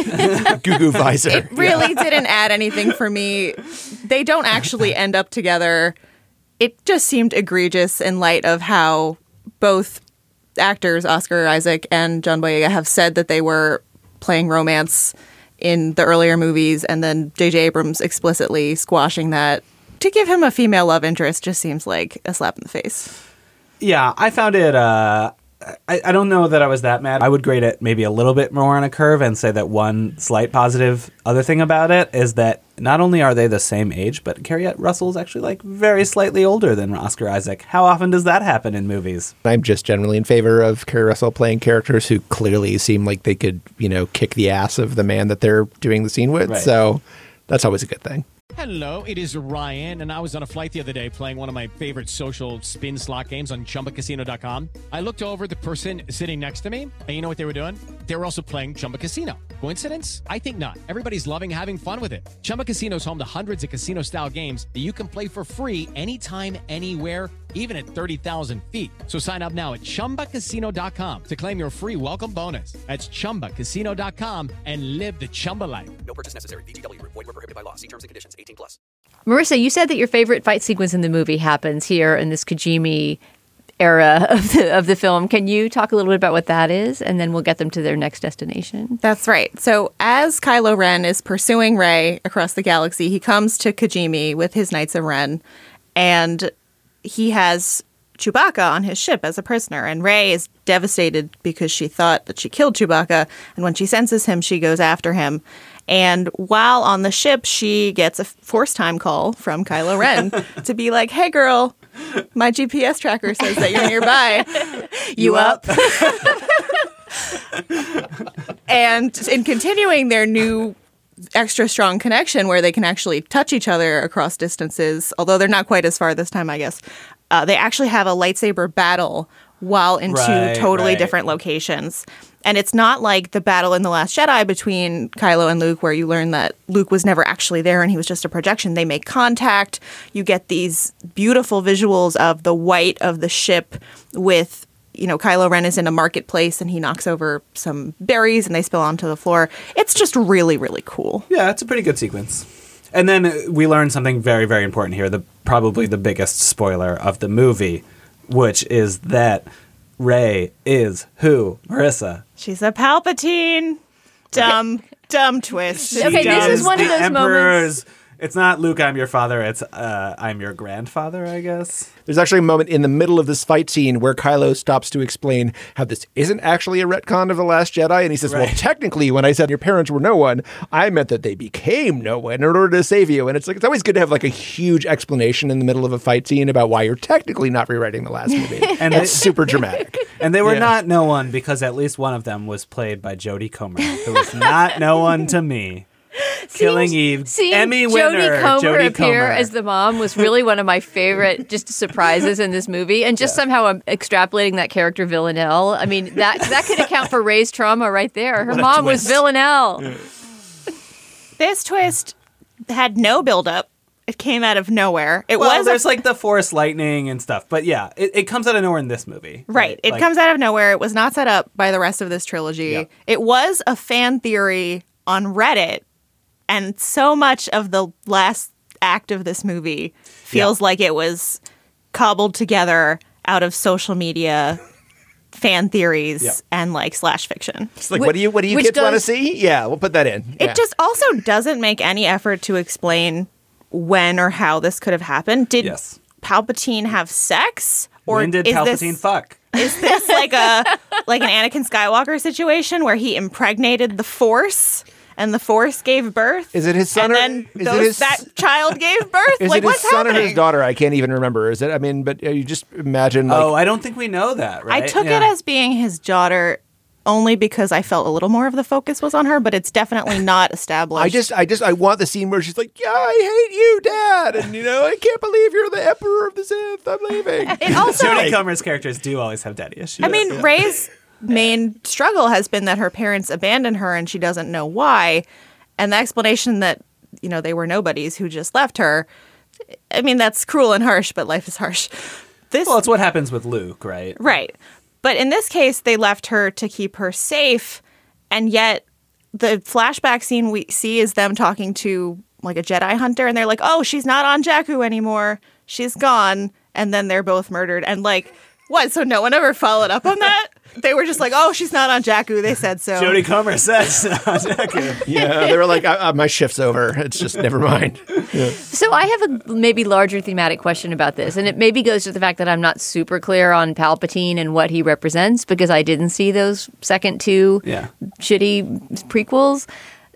Goo Goo Visor. It really yeah. didn't add anything for me. They don't actually end up together. It just seemed egregious in light of how both actors, Oscar Isaac and John Boyega, have said that they were playing romance in the earlier movies, and then J J Abrams explicitly squashing that. To give him a female love interest just seems like a slap in the face. Yeah, I found it, uh, I, I don't know that I was that mad. I would grade it maybe a little bit more on a curve and say that one slight positive other thing about it is that not only are they the same age, but Carrie Russell is actually like very slightly older than Oscar Isaac. How often does that happen in movies? I'm just generally in favor of Carrie Russell playing characters who clearly seem like they could, you know, kick the ass of the man that they're doing the scene with. Right. So that's always a good thing. Hello, it is Ryan, and I was on a flight the other day playing one of my favorite social spin slot games on Chumba Casino dot com. I looked over at the person sitting next to me, and you know what they were doing? They were also playing Chumba Casino. Coincidence? I think not. Everybody's loving having fun with it. Chumba Casino is home to hundreds of casino-style games that you can play for free anytime, anywhere, even at thirty thousand feet. So sign up now at Chumba Casino dot com to claim your free welcome bonus. That's Chumba Casino dot com and live the Chumba life. No purchase necessary. V G W. Void where prohibited by law. See terms and conditions. eighteen plus. Marissa, you said that your favorite fight sequence in the movie happens here in this Kojimi era of the, of the film. Can you talk a little bit about what that is? And then we'll get them to their next destination. That's right. So as Kylo Ren is pursuing Rey across the galaxy, he comes to Kojimi with his Knights of Ren, and he has Chewbacca on his ship as a prisoner. And Rey is devastated because she thought that she killed Chewbacca. And when she senses him, she goes after him. And while on the ship, she gets a force time call from Kylo Ren to be like, hey, girl, my G P S tracker says that you're nearby. You up? And in continuing their new extra strong connection where they can actually touch each other across distances, although they're not quite as far this time, I guess, uh, they actually have a lightsaber battle while in right, two totally right. different locations. And it's not like the battle in The Last Jedi between Kylo and Luke, where you learn that Luke was never actually there and he was just a projection. They make contact. You get these beautiful visuals of the white of the ship with, you know, Kylo Ren is in a marketplace and he knocks over some berries and they spill onto the floor. It's just really, really cool. Yeah, it's a pretty good sequence. And then we learn something very, very important here, the probably the biggest spoiler of the movie, which is that Rey is who, Marissa? She's a Palpatine. Dumb, dumb twist. She okay, this is one of those Emperor's, moments. It's not Luke, I'm your father. It's uh, I'm your grandfather, I guess. There's actually a moment in the middle of this fight scene where Kylo stops to explain how this isn't actually a retcon of The Last Jedi. And he says, right. well, technically, when I said your parents were no one, I meant that they became no one in order to save you. And it's like it's always good to have like a huge explanation in the middle of a fight scene about why you're technically not rewriting the last movie. And it's super dramatic. And they were yeah. not no one because at least one of them was played by Jodie Comer, who was not no one to me. Killing seeing, Eve, seeing Emmy Jodie winner, Comer Jodie appear Comer. as the mom was really one of my favorite just surprises in this movie, and just yeah. somehow I'm extrapolating that character Villanelle. I mean, that that could account for Rey's trauma right there. Her what mom was Villanelle. Yeah. This twist had no buildup. It came out of nowhere. It well, was there's a, like the Force lightning and stuff, but yeah, it, it comes out of nowhere in this movie. Right. right? It like, comes out of nowhere. It was not set up by the rest of this trilogy. Yep. It was a fan theory on Reddit, and so much of the last act of this movie feels yeah. like it was cobbled together out of social media fan theories Yep. and like slash fiction. It's like, what do you what do you Which kids want to goes- see? Yeah, we'll put that in. It Yeah. just also doesn't make any effort to explain when or how this could have happened. Did Yes. Palpatine have sex? Or when did is Palpatine this, fuck? Is this like a like an Anakin Skywalker situation where he impregnated the Force and the Force gave birth? Is it his son and or then is those, it his, that child gave birth? is like it what's his son happening? or his daughter? I can't even remember. Is it? I mean, but uh, you just imagine. Like, Oh, I don't think we know that, right? I took Yeah. it as being his daughter only because I felt a little more of the focus was on her, but it's definitely not established. I just, I just, I want the scene where she's like, "Yeah, I hate you, Dad," and you know, I can't believe you're the Emperor of the Sith. I'm leaving. It also, Jodie Comer's characters do always have daddy issues. I mean, Rey's main struggle has been that her parents abandoned her and she doesn't know why. And the explanation that, you know, they were nobodies who just left her, I mean, that's cruel and harsh, but life is harsh. This, well, it's what happens with Luke, right? Right. But in this case, they left her to keep her safe. And yet the flashback scene we see is them talking to like a Jedi hunter. And they're like, oh, she's not on Jakku anymore. She's gone. And then they're both murdered. And like, what? So no one ever followed up on that? They were just like, oh, she's not on Jakku. They said so. Jodie Comer says on Jakku. Yeah, they were like, uh, uh, "My shift's over. It's just never mind." Yeah. So I have a maybe larger thematic question about this, and it maybe goes to the fact that I'm not super clear on Palpatine and what he represents because I didn't see those second two Yeah. shitty prequels.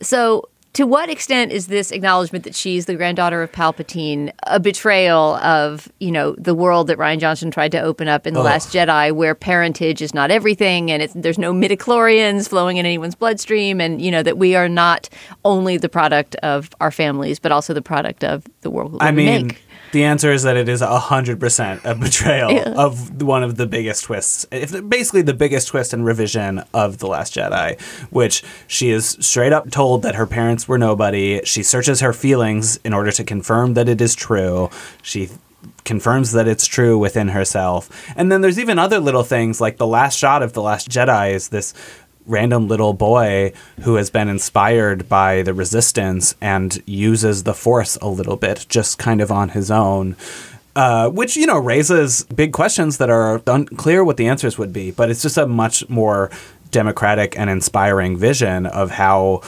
So to what extent is this acknowledgement that she's the granddaughter of Palpatine a betrayal of, you know, the world that Rian Johnson tried to open up in The Oh. Last Jedi, where parentage is not everything and it's, there's no midichlorians flowing in anyone's bloodstream, and, you know, that we are not only the product of our families, but also the product of the world that I we mean, make? the answer is that it is one hundred percent a betrayal Yeah. of one of the biggest twists, if, basically the biggest twist and revision of The Last Jedi, which she is straight up told that her parents were nobody. She searches her feelings in order to confirm that it is true. She confirms that it's true within herself. And then there's even other little things, like the last shot of The Last Jedi is this random little boy who has been inspired by the Resistance and uses the Force a little bit, just kind of on his own. Uh, which, you know, raises big questions that are unclear what the answers would be. But it's just a much more democratic and inspiring vision of how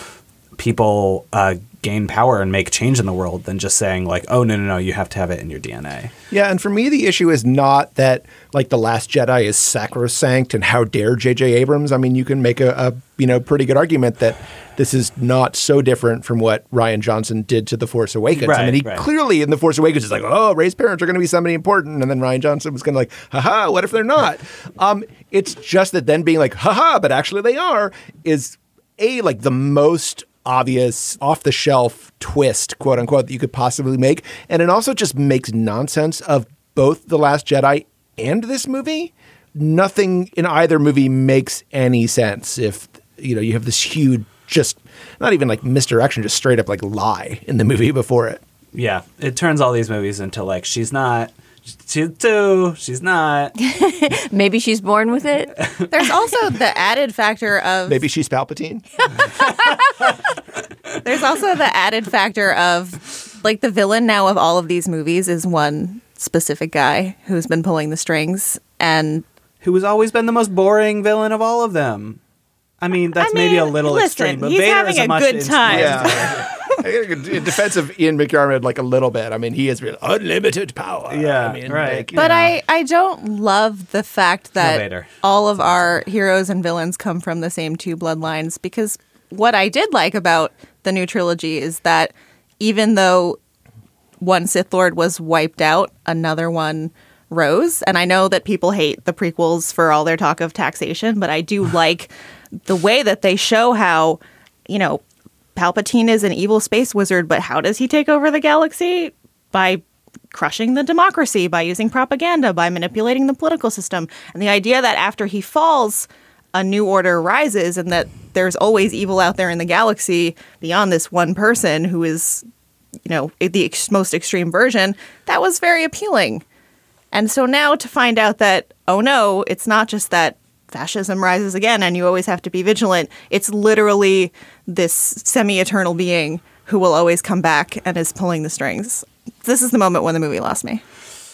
people uh, gain power and make change in the world than just saying like, oh, no, no, no, you have to have it in your D N A. Yeah, and for me, the issue is not that like The Last Jedi is sacrosanct and how dare J J Abrams. I mean, you can make a, a you know pretty good argument that this is not so different from what Rian Johnson did to The Force Awakens. I Right, mean, he right. clearly in The Force Awakens is like, oh, Rey's parents are going to be somebody important, and then Rian Johnson was going to like, haha, what if they're not? Um, it's just that then being like, haha, but actually they are, is a like the most obvious off-the-shelf twist, quote unquote, that you could possibly make. And it also just makes nonsense of both The Last Jedi and this movie. Nothing in either movie makes any sense if, you know, you have this huge, just not even like misdirection, just straight up like lie in the movie before it. Yeah, it turns all these movies into like, she's not, she's two, she's not. Maybe she's born with it. There's also the added factor of Maybe she's Palpatine. There's also the added factor of like the villain now of all of these movies is one specific guy who's been pulling the strings and who has always been the most boring villain of all of them. I mean, that's I mean, maybe a little listen, extreme, but he's Vader having is a, a much good ins- time. Yeah. In defense of Ian McDiarmid, like a little bit. I mean, he has real unlimited power. Yeah, I mean, right. like, you But know. I, I don't love the fact that Vader. all of our heroes and villains come from the same two bloodlines, because what I did like about the new trilogy is that even though one Sith Lord was wiped out, another one rose. And I know that people hate the prequels for all their talk of taxation, but I do like the way that they show how, you know, Palpatine is an evil space wizard, but how does he take over the galaxy? By crushing the democracy, by using propaganda, by manipulating the political system. And the idea that after he falls, a new order rises and that there's always evil out there in the galaxy beyond this one person who is, you know, the ex- most extreme version, that was very appealing. And so now to find out that, oh no, it's not just that fascism rises again and you always have to be vigilant. It's literally this semi-eternal being who will always come back and is pulling the strings. This is the moment when the movie lost me.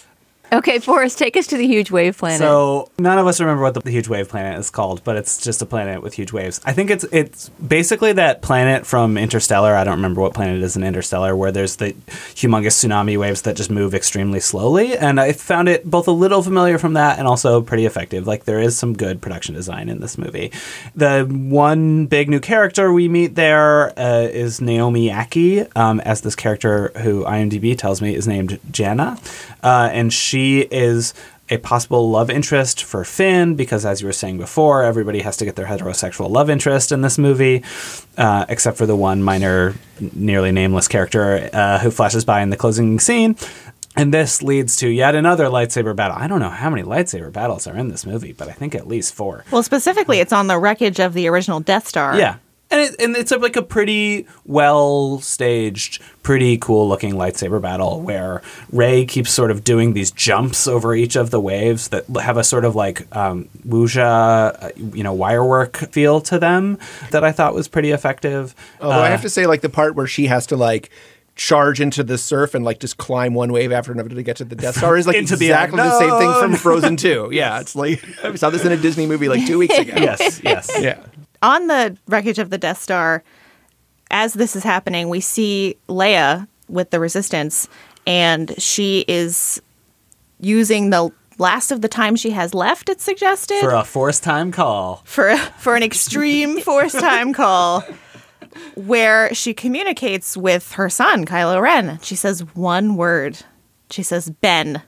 Okay, Forrest, take us to the huge wave planet. So none of us remember what the, the huge wave planet is called, but it's just a planet with huge waves. I think it's it's basically that planet from Interstellar. I don't remember what planet it is in Interstellar, where there's the humongous tsunami waves that just move extremely slowly. And I found it both a little familiar from that and also pretty effective. Like, there is some good production design in this movie. The one big new character we meet there uh, is Naomi Ackie, um, as this character who IMDb tells me is named Jana. Uh, and she She is a possible love interest for Finn because, as you were saying before, everybody has to get their heterosexual love interest in this movie, uh, except for the one minor, nearly nameless character uh, who flashes by in the closing scene. And this leads to yet another lightsaber battle. I don't know how many lightsaber battles are in this movie, but I think at least four. Well, specifically, it's on the wreckage of the original Death Star. Yeah. And, it, and it's a, like a pretty well-staged, pretty cool-looking lightsaber battle where Rey keeps sort of doing these jumps over each of the waves that have a sort of like um, wuxia, you know, wirework feel to them that I thought was pretty effective. Although uh, I have to say, like, the part where she has to, like, charge into the surf and, like, just climb one wave after another to get to the Death Star is, like, exactly the, the same thing from Frozen two. Yeah, it's like, I saw this in a Disney movie, like, two weeks ago. Yes, yes. Yeah. On the wreckage of the Death Star, as this is happening, we see Leia with the Resistance, and she is using the last of the time she has left, it's suggested. For a force time call. For, a, for an extreme force time call, where she communicates with her son, Kylo Ren. She says one word. She says, Ben.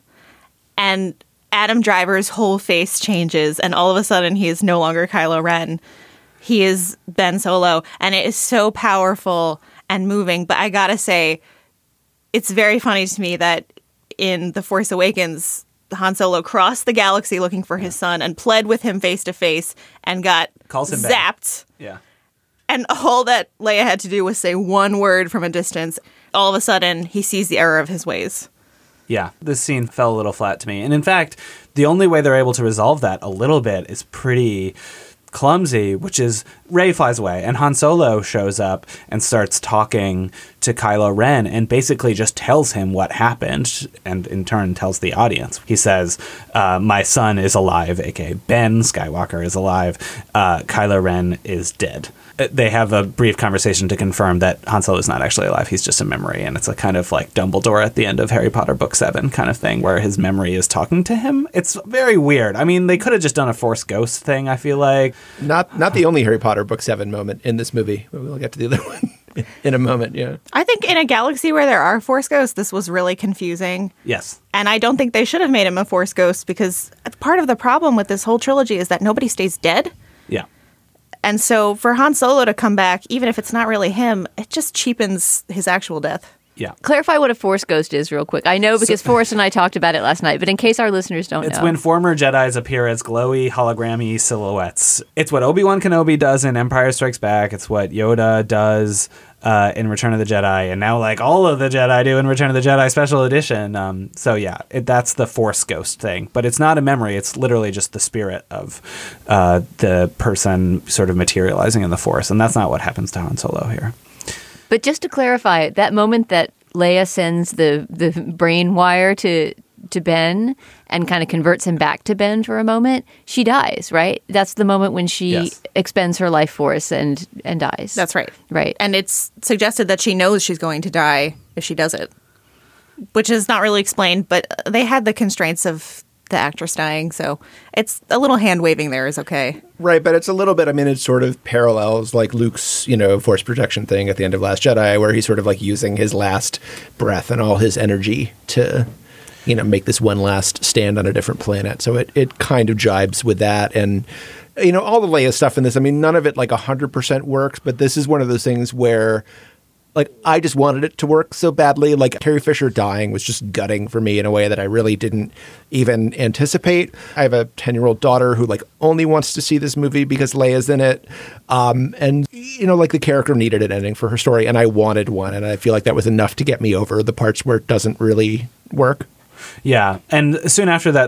And Adam Driver's whole face changes, and all of a sudden he is no longer Kylo Ren. He is Ben Solo, and it is so powerful and moving. But I gotta say, it's very funny to me that in The Force Awakens, Han Solo crossed the galaxy looking for his son and pled with him face to face and got Calls him zapped. Ben. Yeah. And all that Leia had to do was say one word from a distance. All of a sudden, he sees the error of his ways. Yeah, this scene fell a little flat to me. And in fact, the only way they're able to resolve that a little bit is pretty clumsy, which is Rey flies away and Han Solo shows up and starts talking to Kylo Ren and basically just tells him what happened and in turn tells the audience. He says, uh, my son is alive, aka Ben Skywalker is alive. Uh, Kylo Ren is dead. They have a brief conversation to confirm that Han Solo is not actually alive. He's just a memory. And it's a kind of like Dumbledore at the end of Harry Potter Book seven kind of thing where his memory is talking to him. It's very weird. I mean, they could have just done a Force Ghost thing, I feel like. Not not the only Harry Potter Book seven moment in this movie. We'll get to the other one in a moment, yeah. I think in a galaxy where there are Force Ghosts, this was really confusing. Yes. And I don't think they should have made him a Force Ghost because part of the problem with this whole trilogy is that nobody stays dead. Yeah. And so for Han Solo to come back, even if it's not really him, it just cheapens his actual death. Yeah. Clarify what a Force Ghost is real quick. I know because so, Forrest and I talked about it last night, but in case our listeners don't it's know. It's when former Jedis appear as glowy, hologrammy silhouettes. It's what Obi-Wan Kenobi does in Empire Strikes Back. It's what Yoda does uh, in Return of the Jedi. And now, like, all of the Jedi do in Return of the Jedi Special Edition. Um, so, yeah, it, that's the Force Ghost thing. But it's not a memory. It's literally just the spirit of uh, the person sort of materializing in the Force. And that's not what happens to Han Solo here. But just to clarify, that moment that Leia sends the, the brain wire to to Ben and kind of converts him back to Ben for a moment, she dies, right? That's the moment when she yes. expends her life force and, and dies. That's right. Right. And it's suggested that she knows she's going to die if she does it, which is not really explained, but they had the constraints of the actress dying, so it's a little hand-waving there is okay. Right, but it's a little bit, I mean, it sort of parallels like Luke's, you know, force protection thing at the end of Last Jedi, where he's sort of like using his last breath and all his energy to, you know, make this one last stand on a different planet. So it, it kind of jibes with that. And, you know, all the Leia stuff in this, I mean, none of it like one hundred percent works, but this is one of those things where like, I just wanted it to work so badly. Like, Carrie Fisher dying was just gutting for me in a way that I really didn't even anticipate. I have a ten-year-old daughter who, like, only wants to see this movie because Leia's in it. Um, and, you know, like, the character needed an ending for her story, and I wanted one. And I feel like that was enough to get me over the parts where it doesn't really work. Yeah. And soon after that, they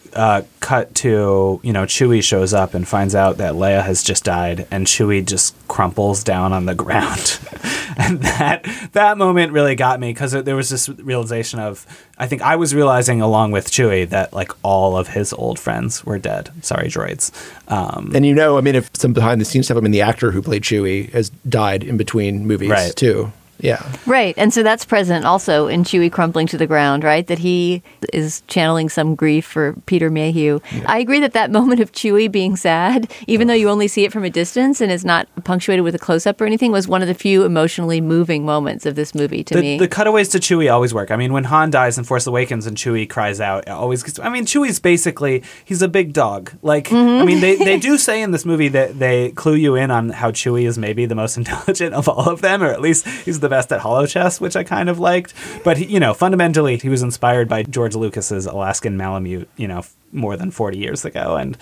uh, cut to, you know, Chewie shows up and finds out that Leia has just died, and Chewie just crumples down on the ground. And that that moment really got me, because there was this realization of, I think I was realizing along with Chewie that like all of his old friends were dead. Sorry, droids. Um, and you know, I mean, if some behind the scenes stuff, I mean, the actor who played Chewie has died in between movies right. too. Yeah. Right. And so that's present also in Chewie crumpling to the ground, right? That he is channeling some grief for Peter Mayhew. Yeah. I agree that that moment of Chewie being sad, even though you only see it from a distance and is not punctuated with a close-up or anything, was one of the few emotionally moving moments of this movie to the, me. The cutaways to Chewie always work. I mean, when Han dies in Force Awakens and Chewie cries out, it always gets, I mean, Chewie's basically, he's a big dog. Like, mm-hmm. I mean, they, they do say in this movie that they clue you in on how Chewie is maybe the most intelligent of all of them, or at least he's the best at holochess, which I kind of liked. But, he, you know, fundamentally, he was inspired by George Lucas's Alaskan Malamute, you know, more than forty years ago. And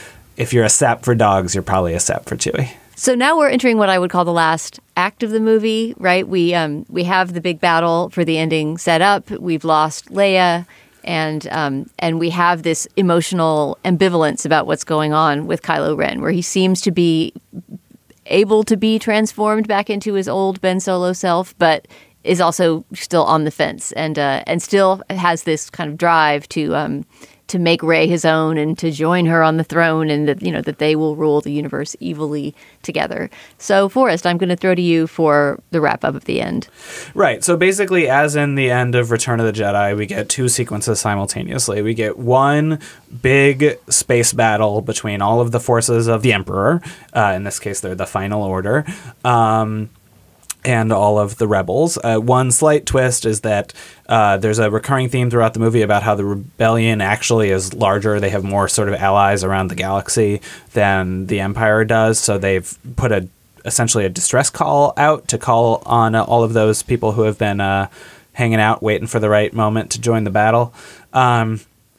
if you're a sap for dogs, you're probably a sap for Chewie. So now we're entering what I would call the last act of the movie, right? We um, we have the big battle for the ending set up. We've lost Leia, and um, and we have this emotional ambivalence about what's going on with Kylo Ren, where he seems to be able to be transformed back into his old Ben Solo self, but is also still on the fence, and uh, and still has this kind of drive to um, to make Rey his own and to join her on the throne, and that, you know, that they will rule the universe evilly together. So, Forrest, I'm going to throw to you for the wrap up of the end. Right. So basically, as in the end of Return of the Jedi, we get two sequences simultaneously. We get one big space battle between all of the forces of the Emperor. Uh, in this case, they're the Final Order. Um, and all of the rebels. Uh, one slight twist is that uh, there's a recurring theme throughout the movie about how the rebellion actually is larger. They have more sort of allies around the galaxy than the Empire does. So they've put a essentially a distress call out to call on uh, all of those people who have been uh, hanging out, waiting for the right moment to join the battle. Um,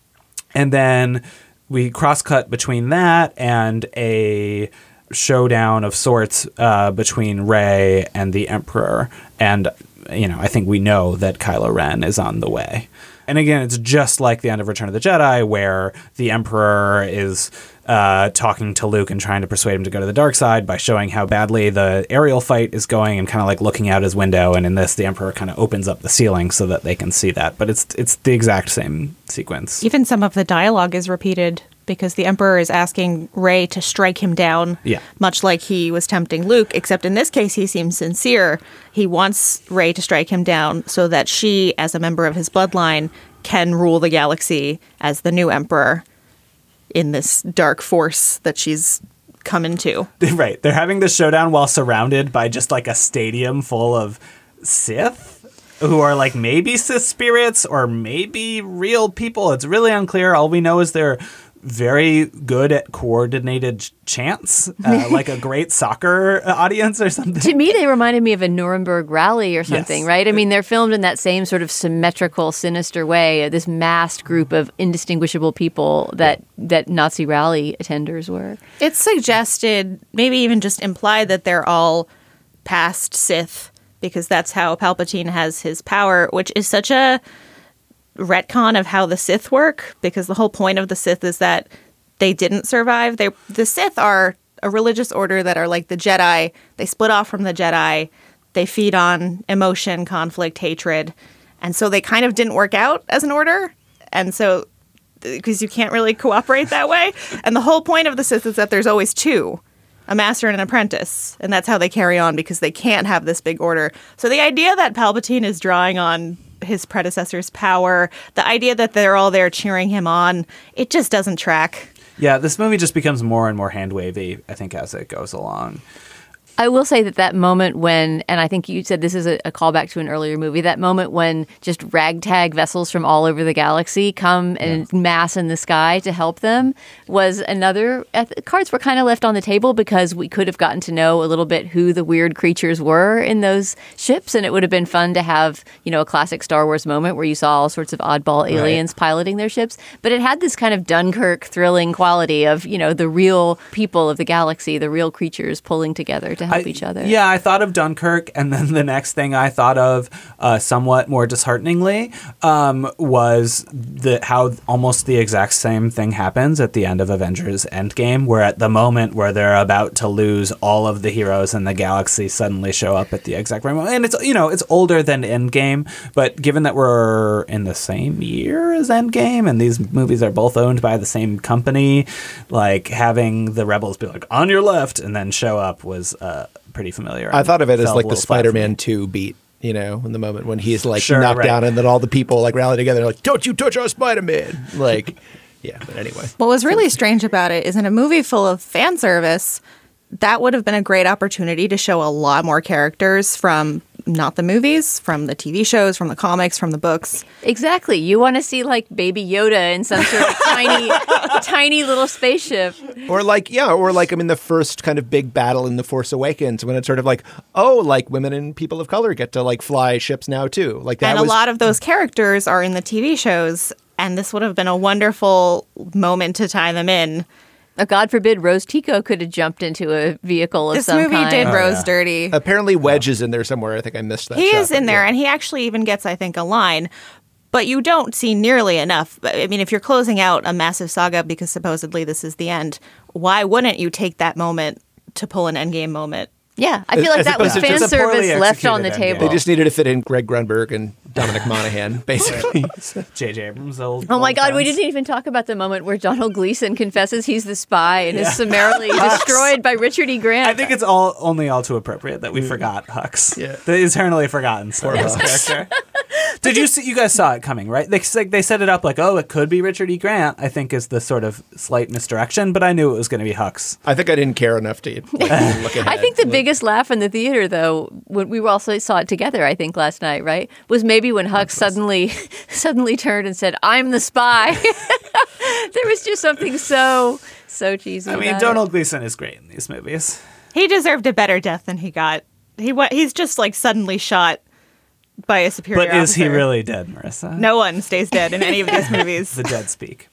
and then we cross-cut between that and a showdown of sorts uh, between Rey and the Emperor. And, you know, I think we know that Kylo Ren is on the way. And again, it's just like the end of Return of the Jedi, where the Emperor is uh, talking to Luke and trying to persuade him to go to the dark side by showing how badly the aerial fight is going and kind of like looking out his window. And in this, the Emperor kind of opens up the ceiling so that they can see that. But it's it's the exact same sequence. Even some of the dialogue is repeated, because the Emperor is asking Rey to strike him down, yeah. much like he was tempting Luke, except in this case he seems sincere. He wants Rey to strike him down so that she, as a member of his bloodline, can rule the galaxy as the new Emperor in this dark force that she's come into. Right. They're having this showdown while surrounded by just like a stadium full of Sith, who are like maybe Sith spirits or maybe real people. It's really unclear. All we know is they're very good at coordinated chants, uh, like a great soccer audience or something. To me, they reminded me of a Nuremberg rally or something, yes. right? I mean, they're filmed in that same sort of symmetrical, sinister way, this massed group of indistinguishable people that, that Nazi rally attenders were. It's suggested, maybe even just implied, that they're all past Sith, because that's how Palpatine has his power, which is such a retcon of how the Sith work, because the whole point of the Sith is that they didn't survive. They the Sith are a religious order that are like the Jedi. They split off from the Jedi. They feed on emotion, conflict, hatred. And so they kind of didn't work out as an order. And so, because you can't really cooperate that way. And the whole point of the Sith is that there's always two, a master and an apprentice. And that's how they carry on, because they can't have this big order. So the idea that Palpatine is drawing on his predecessor's power, the idea that they're all there cheering him on, it just doesn't track. Yeah, this movie just becomes more and more hand-wavy, I think, as it goes along. I will say that that moment when, and I think you said this is a, a callback to an earlier movie, that moment when just ragtag vessels from all over the galaxy come and yeah. mass in the sky to help them was another, cards were kind of left on the table, because we could have gotten to know a little bit who the weird creatures were in those ships, and it would have been fun to have, you know, a classic Star Wars moment where you saw all sorts of oddball aliens right. piloting their ships. But it had this kind of Dunkirk thrilling quality of, you know, the real people of the galaxy, the real creatures pulling together to to help I- each other. Yeah, I thought of Dunkirk, and then the next thing I thought of, uh, somewhat more dishearteningly, um, was the how almost the exact same thing happens at the end of Avengers Endgame, where at the moment where they're about to lose, all of the heroes in the galaxy suddenly show up at the exact right moment. And it's, you know, it's older than Endgame, but given that we're in the same year as Endgame, and these movies are both owned by the same company, like having the rebels be like, on your left, and then show up was uh, pretty familiar. I thought of it as Felt like a the little flat for me. Spider-Man two beat, you know, in the moment when he's like Sure, knocked right. down and then all the people like rally together like, don't you touch our Spider-Man. Like, yeah, but anyway. What was really strange about it is in a movie full of fan service, that would have been a great opportunity to show a lot more characters from not the movies, from the T V shows, from the comics, from the books. Exactly. You want to see like Baby Yoda in some sort of tiny, tiny little spaceship. Or like, yeah, or like, I mean, the first kind of big battle in The Force Awakens when it's sort of like, oh, like women and people of color get to like fly ships now too. Like that And a was, lot of those characters are in the T V shows, and this would have been a wonderful moment to tie them in. Uh, God forbid Rose Tico could have jumped into a vehicle of This some movie kind. did Oh, Rose yeah. dirty. Apparently Wedge is in there somewhere. I think I missed that. He shot, is in but there, yeah. and he actually even gets, I think, a line. But you don't see nearly enough. I mean, if you're closing out a massive saga because supposedly this is the end, why wouldn't you take that moment to pull an Endgame moment? Yeah, I feel like As that was opposed to fan just a poorly service left on the executed table. They just needed to fit in Greg Grunberg and Dominic Monaghan, basically. J J Abrams, old. Oh my old God, we friends. didn't even talk about the moment where Donald Gleason confesses he's the spy and is summarily destroyed by Richard E. Grant. I think it's all only all too appropriate that we forgot Hux. Yeah. The eternally forgotten Star Wars character. Did you see? You guys saw it coming, right? They like, they set it up like, oh, it could be Richard E. Grant. I think is the sort of slight misdirection, but I knew it was going to be Hux. I think I didn't care enough to like, look ahead. I think the biggest laugh in the theater, though, when we also saw it together, I think last night, right, was maybe when Hux suddenly, suddenly turned and said, "I'm the spy." There was just something so, so cheesy. I mean, about Donald it. Gleason is great in these movies. He deserved a better death than he got. He wa- He's just like suddenly shot by a superior But is he officer. really dead, Marissa? No one stays dead in any of these movies. The dead speak.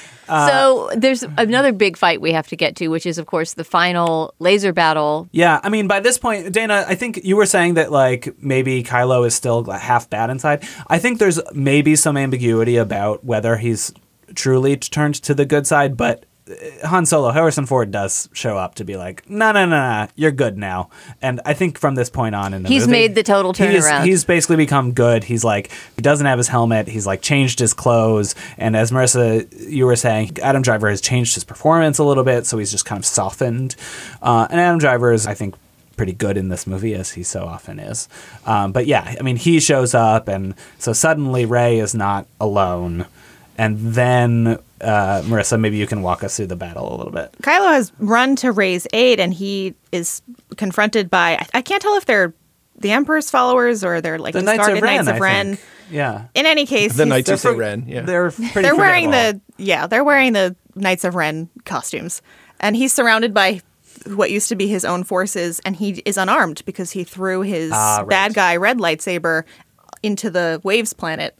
So there's another big fight we have to get to, which is, of course, the final laser battle. Yeah, I mean, by this point, Dana, I think you were saying that, like, maybe Kylo is still half bad inside. I think there's maybe some ambiguity about whether he's truly turned to the good side, but Han Solo, Harrison Ford does show up to be like, no, no, no, no, you're good now. And I think from this point on in the He's movie, made the total he's- turnaround. He's basically become good. He's like, he doesn't have his helmet. He's like changed his clothes. And as Marissa, you were saying, Adam Driver has changed his performance a little bit. So he's just kind of softened. Uh, and Adam Driver is, I think, pretty good in this movie, as he so often is. Um, but yeah, I mean, he shows up. And so suddenly Rey is not alone. And then, uh, Marissa, maybe you can walk us through the battle a little bit. Kylo has run to Rey's aid, and he is confronted by, I, I can't tell if they're the Emperor's followers or they're like The Knights discarded of Ren, Knights of I Ren. think. Yeah. In any case, The he's- Knights who They're say for- Ren, yeah. They're pretty they're wearing forgettable. the yeah they're wearing the Knights of Ren costumes, and he's surrounded by what used to be his own forces, and he is unarmed because he threw his Ah, right. bad guy red lightsaber into the Waves planet.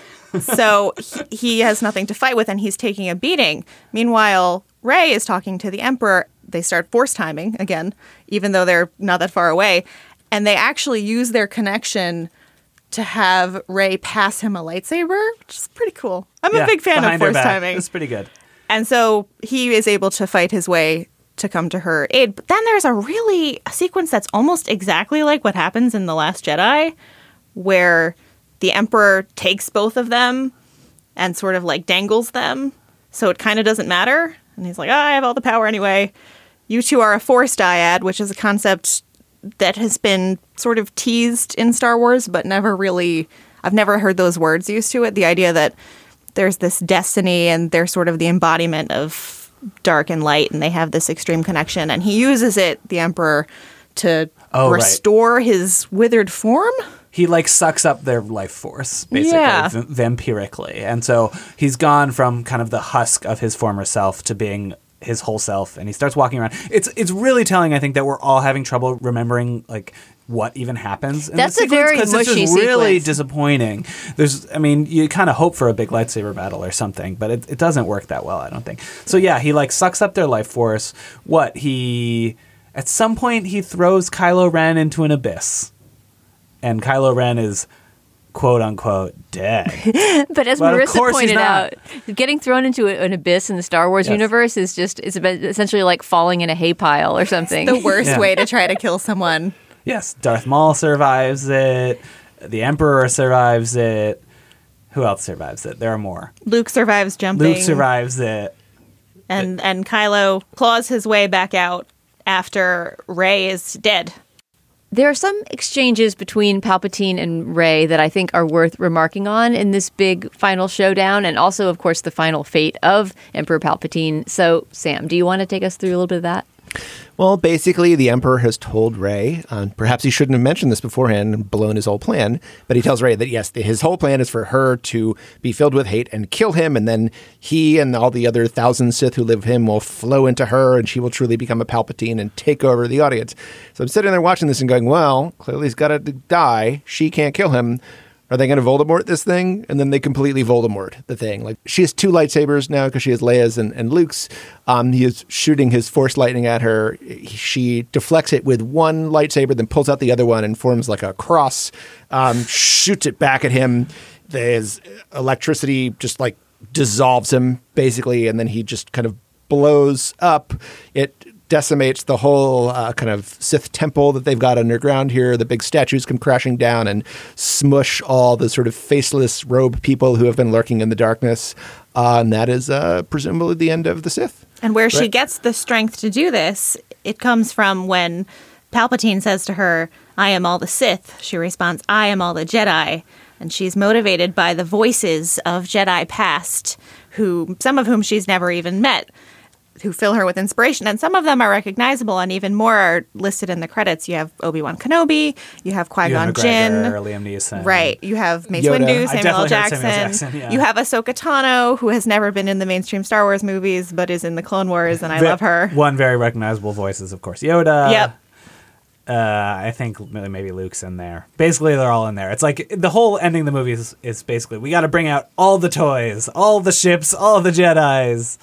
So he, he has nothing to fight with, and he's taking a beating. Meanwhile, Rey is talking to the Emperor. They start force timing again, even though they're not that far away, and they actually use their connection to have Rey pass him a lightsaber, which is pretty cool. I'm Yeah, a big fan of behind her force back. timing. It's pretty good. And so he is able to fight his way to come to her aid. But then there's a really a sequence that's almost exactly like what happens in The Last Jedi, where the Emperor takes both of them and sort of like dangles them. So it kind of doesn't matter. And he's like, oh, I have all the power anyway. You two are a force dyad, which is a concept that has been sort of teased in Star Wars, but never really, I've never heard those words used to it. The idea that there's this destiny and they're sort of the embodiment of dark and light, and they have this extreme connection. And he uses it, the Emperor, to Oh, right. restore his withered form. He like sucks up their life force, basically, Yeah. v- vampirically. And so he's gone from kind of the husk of his former self to being his whole self, and he starts walking around. It's it's really telling, I think, that we're all having trouble remembering like what even happens in That's this a very sequence, 'cause it's mushy just really sequence. disappointing. There's, I mean, you kind of hope for a big lightsaber battle or something, but it, it doesn't work that well, I don't think. So yeah, he like sucks up their life force. What he At some point, he throws Kylo Ren into an abyss. And Kylo Ren is, quote unquote, dead. But as But of Marissa course he's pointed not. out, getting thrown into a- an abyss in the Star Wars Yes. universe is just is essentially like falling in a hay pile or something. The worst Yeah. way to try to kill someone. Yes, Darth Maul survives it. The Emperor survives it. Who else survives it? There are more. Luke survives jumping. Luke survives it. And, and Kylo claws his way back out after Rey is dead. There are some exchanges between Palpatine and Rey that I think are worth remarking on in this big final showdown, and also, of course, the final fate of Emperor Palpatine. So, Sam, do you want to take us through a little bit of that? Well, basically, the Emperor has told Rey, uh, perhaps he shouldn't have mentioned this beforehand and blown his whole plan, but he tells Rey that, yes, his whole plan is for her to be filled with hate and kill him, and then he and all the other thousand Sith who live with him will flow into her, and she will truly become a Palpatine and take over the audience. So I'm sitting there watching this and going, well, clearly he's got to die. She can't kill him. Are they going to Voldemort this thing? And then they completely Voldemort the thing. Like, she has two lightsabers now because she has Leia's and, and Luke's. Um, he is shooting his force lightning at her. She deflects it with one lightsaber, then pulls out the other one and forms like a cross, um, shoots it back at him. There's electricity just like dissolves him basically. And then he just kind of blows up. It decimates the whole uh, kind of Sith temple that they've got underground here. The big statues come crashing down and smush all the sort of faceless robe people who have been lurking in the darkness. Uh, and that is uh, presumably the end of the Sith. And where she Right. gets the strength to do this, it comes from when Palpatine says to her, I am all the Sith. She responds, I am all the Jedi. And she's motivated by the voices of Jedi past, who some of whom she's never even met, who fill her with inspiration. And some of them are recognizable, and even more are listed in the credits. You have Obi-Wan Kenobi, you have Qui-Gon Jinn. Liam Neeson. Right. You have Mace Yoda. Windu, I Samuel L. definitely heard Jackson. Samuel Jackson, yeah. You have Ahsoka Tano, who has never been in the mainstream Star Wars movies, but is in the Clone Wars, and I Ve- love her. One very recognizable voice is, of course, Yoda. Yep. Uh, I think maybe Luke's in there. Basically, they're all in there. It's like the whole ending of the movie is, is basically, we got to bring out all the toys, all the ships, all the Jedis.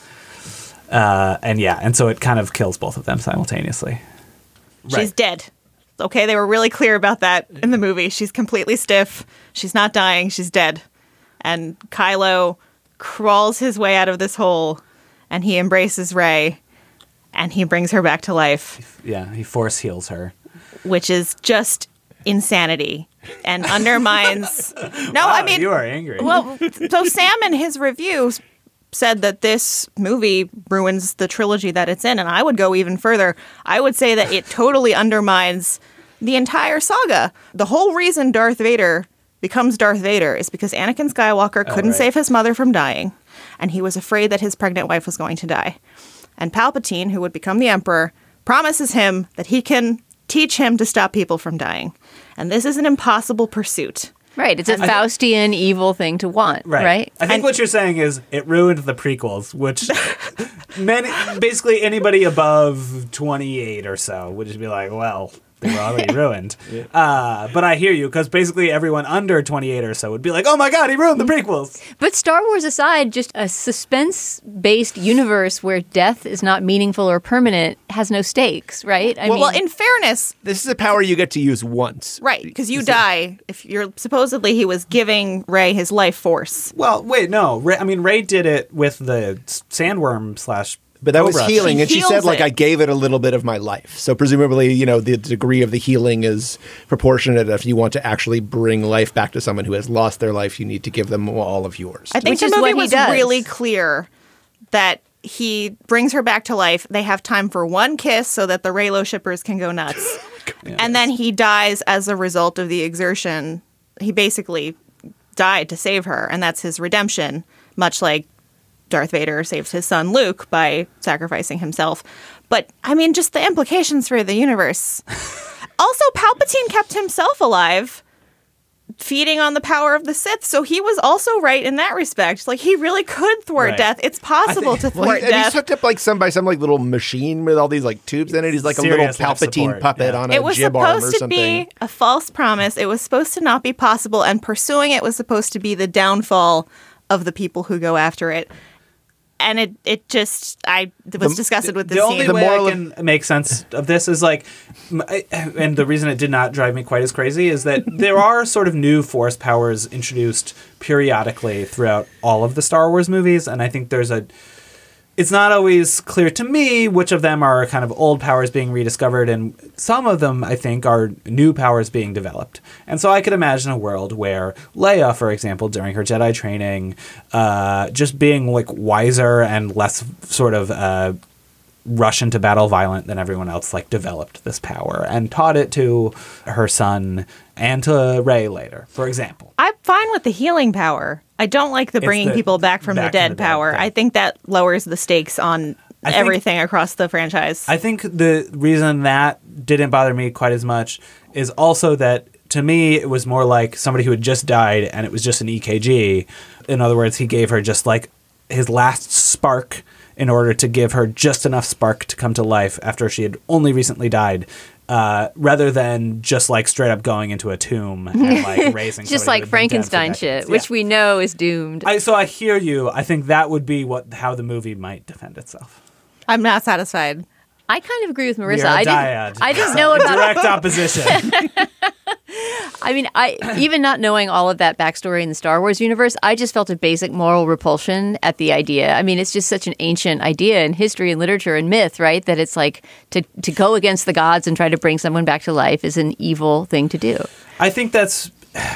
Uh, and yeah, and so it kind of kills both of them simultaneously. She's Right. dead. Okay, they were really clear about that in the movie. She's completely stiff. She's not dying. She's dead. And Kylo crawls his way out of this hole, and he embraces Rey, and he brings her back to life, Yeah, he force heals her. which is just insanity and undermines. No, I Wow, mean, you are angry. Well, so Sam in his review said that this movie ruins the trilogy that it's in, and I would go even further. I would say that it totally undermines the entire saga. The whole reason Darth Vader becomes Darth Vader is because Anakin Skywalker couldn't right. save his mother from dying, and he was afraid that his pregnant wife was going to die. And Palpatine, who would become the Emperor, promises him that he can teach him to stop people from dying. And this is an impossible pursuit. Right. It's a Faustian evil thing to want, right? I think And- what you're saying is it ruined the prequels, which many, basically anybody above twenty-eight or so would just be like, well, they were already ruined. Uh, but I hear you, because basically everyone under twenty-eight or so would be like, oh my God, he ruined the prequels. But Star Wars aside, just a suspense-based universe where death is not meaningful or permanent has no stakes, right? I well, mean, well, in fairness, This is a power you get to use once. right, because you die if you're supposedly he was giving Rey his life force. Well, wait, no. Ray, I mean, Ray did it with the sandworm slash. But that was Cobra. healing, She and she said, heals like, it. I gave it a little bit of my life. So presumably, you know, the degree of the healing is proportionate. If you want to actually bring life back to someone who has lost their life, you need to give them all of yours. I think Which the is movie what he was does. really clear that he brings her back to life. They have time for one kiss so that the Reylo shippers can go nuts. And then he dies as a result of the exertion. He basically died to save her, and that's his redemption, much like Darth Vader saved his son Luke by sacrificing himself. But, I mean, just the implications for the universe. Also, Palpatine kept himself alive, feeding on the power of the Sith, so he was also right in that respect. Like, he really could thwart Right. death. It's possible to Well, thwart he, and he's death. hooked up like some by some like little machine with all these like tubes in it. He's like a little Serious life Palpatine support, puppet yeah. on It a was jib arm or supposed to something. be a false promise. It was supposed to not be possible, and pursuing it was supposed to be the downfall of the people who go after it. and it, it just, I was disgusted with this the scene. only The way moral I of- can make sense of this is like, m- I- and the reason it did not drive me quite as crazy is that there are sort of new force powers introduced periodically throughout all of the Star Wars movies, and I think there's a. It's not always clear to me which of them are kind of old powers being rediscovered, and some of them, I think, are new powers being developed. And so I could imagine a world where Leia, for example, during her Jedi training, uh, just being like wiser and less sort of uh, rush into battle violent than everyone else, like developed this power and taught it to her son and to Rey later, for example. I'm fine with the healing power. I don't like the It's bringing the people back from back the from dead the dead power. thing. I think that lowers the stakes on I think- everything across the franchise. I think the reason that didn't bother me quite as much is also that to me it was more like somebody who had just died and it was just an E K G. In other words, he gave her just like his last spark in order to give her just enough spark to come to life after she had only recently died. Uh, rather than just like straight up going into a tomb and like raising Just somebody like who'd been dead for Frankenstein decades. shit, which Yeah. we know is doomed. I, so I hear you. I think that would be what how the movie might defend itself. I'm not satisfied. I kind of agree with We Marissa. are a I dyad. didn't. I didn't know about Direct opposition. I mean, I even not knowing all of that backstory in the Star Wars universe, I just felt a basic moral repulsion at the idea. I mean, it's just such an ancient idea in history and literature and myth, right? That it's like to to go against the gods and try to bring someone back to life is an evil thing to do. I think that's.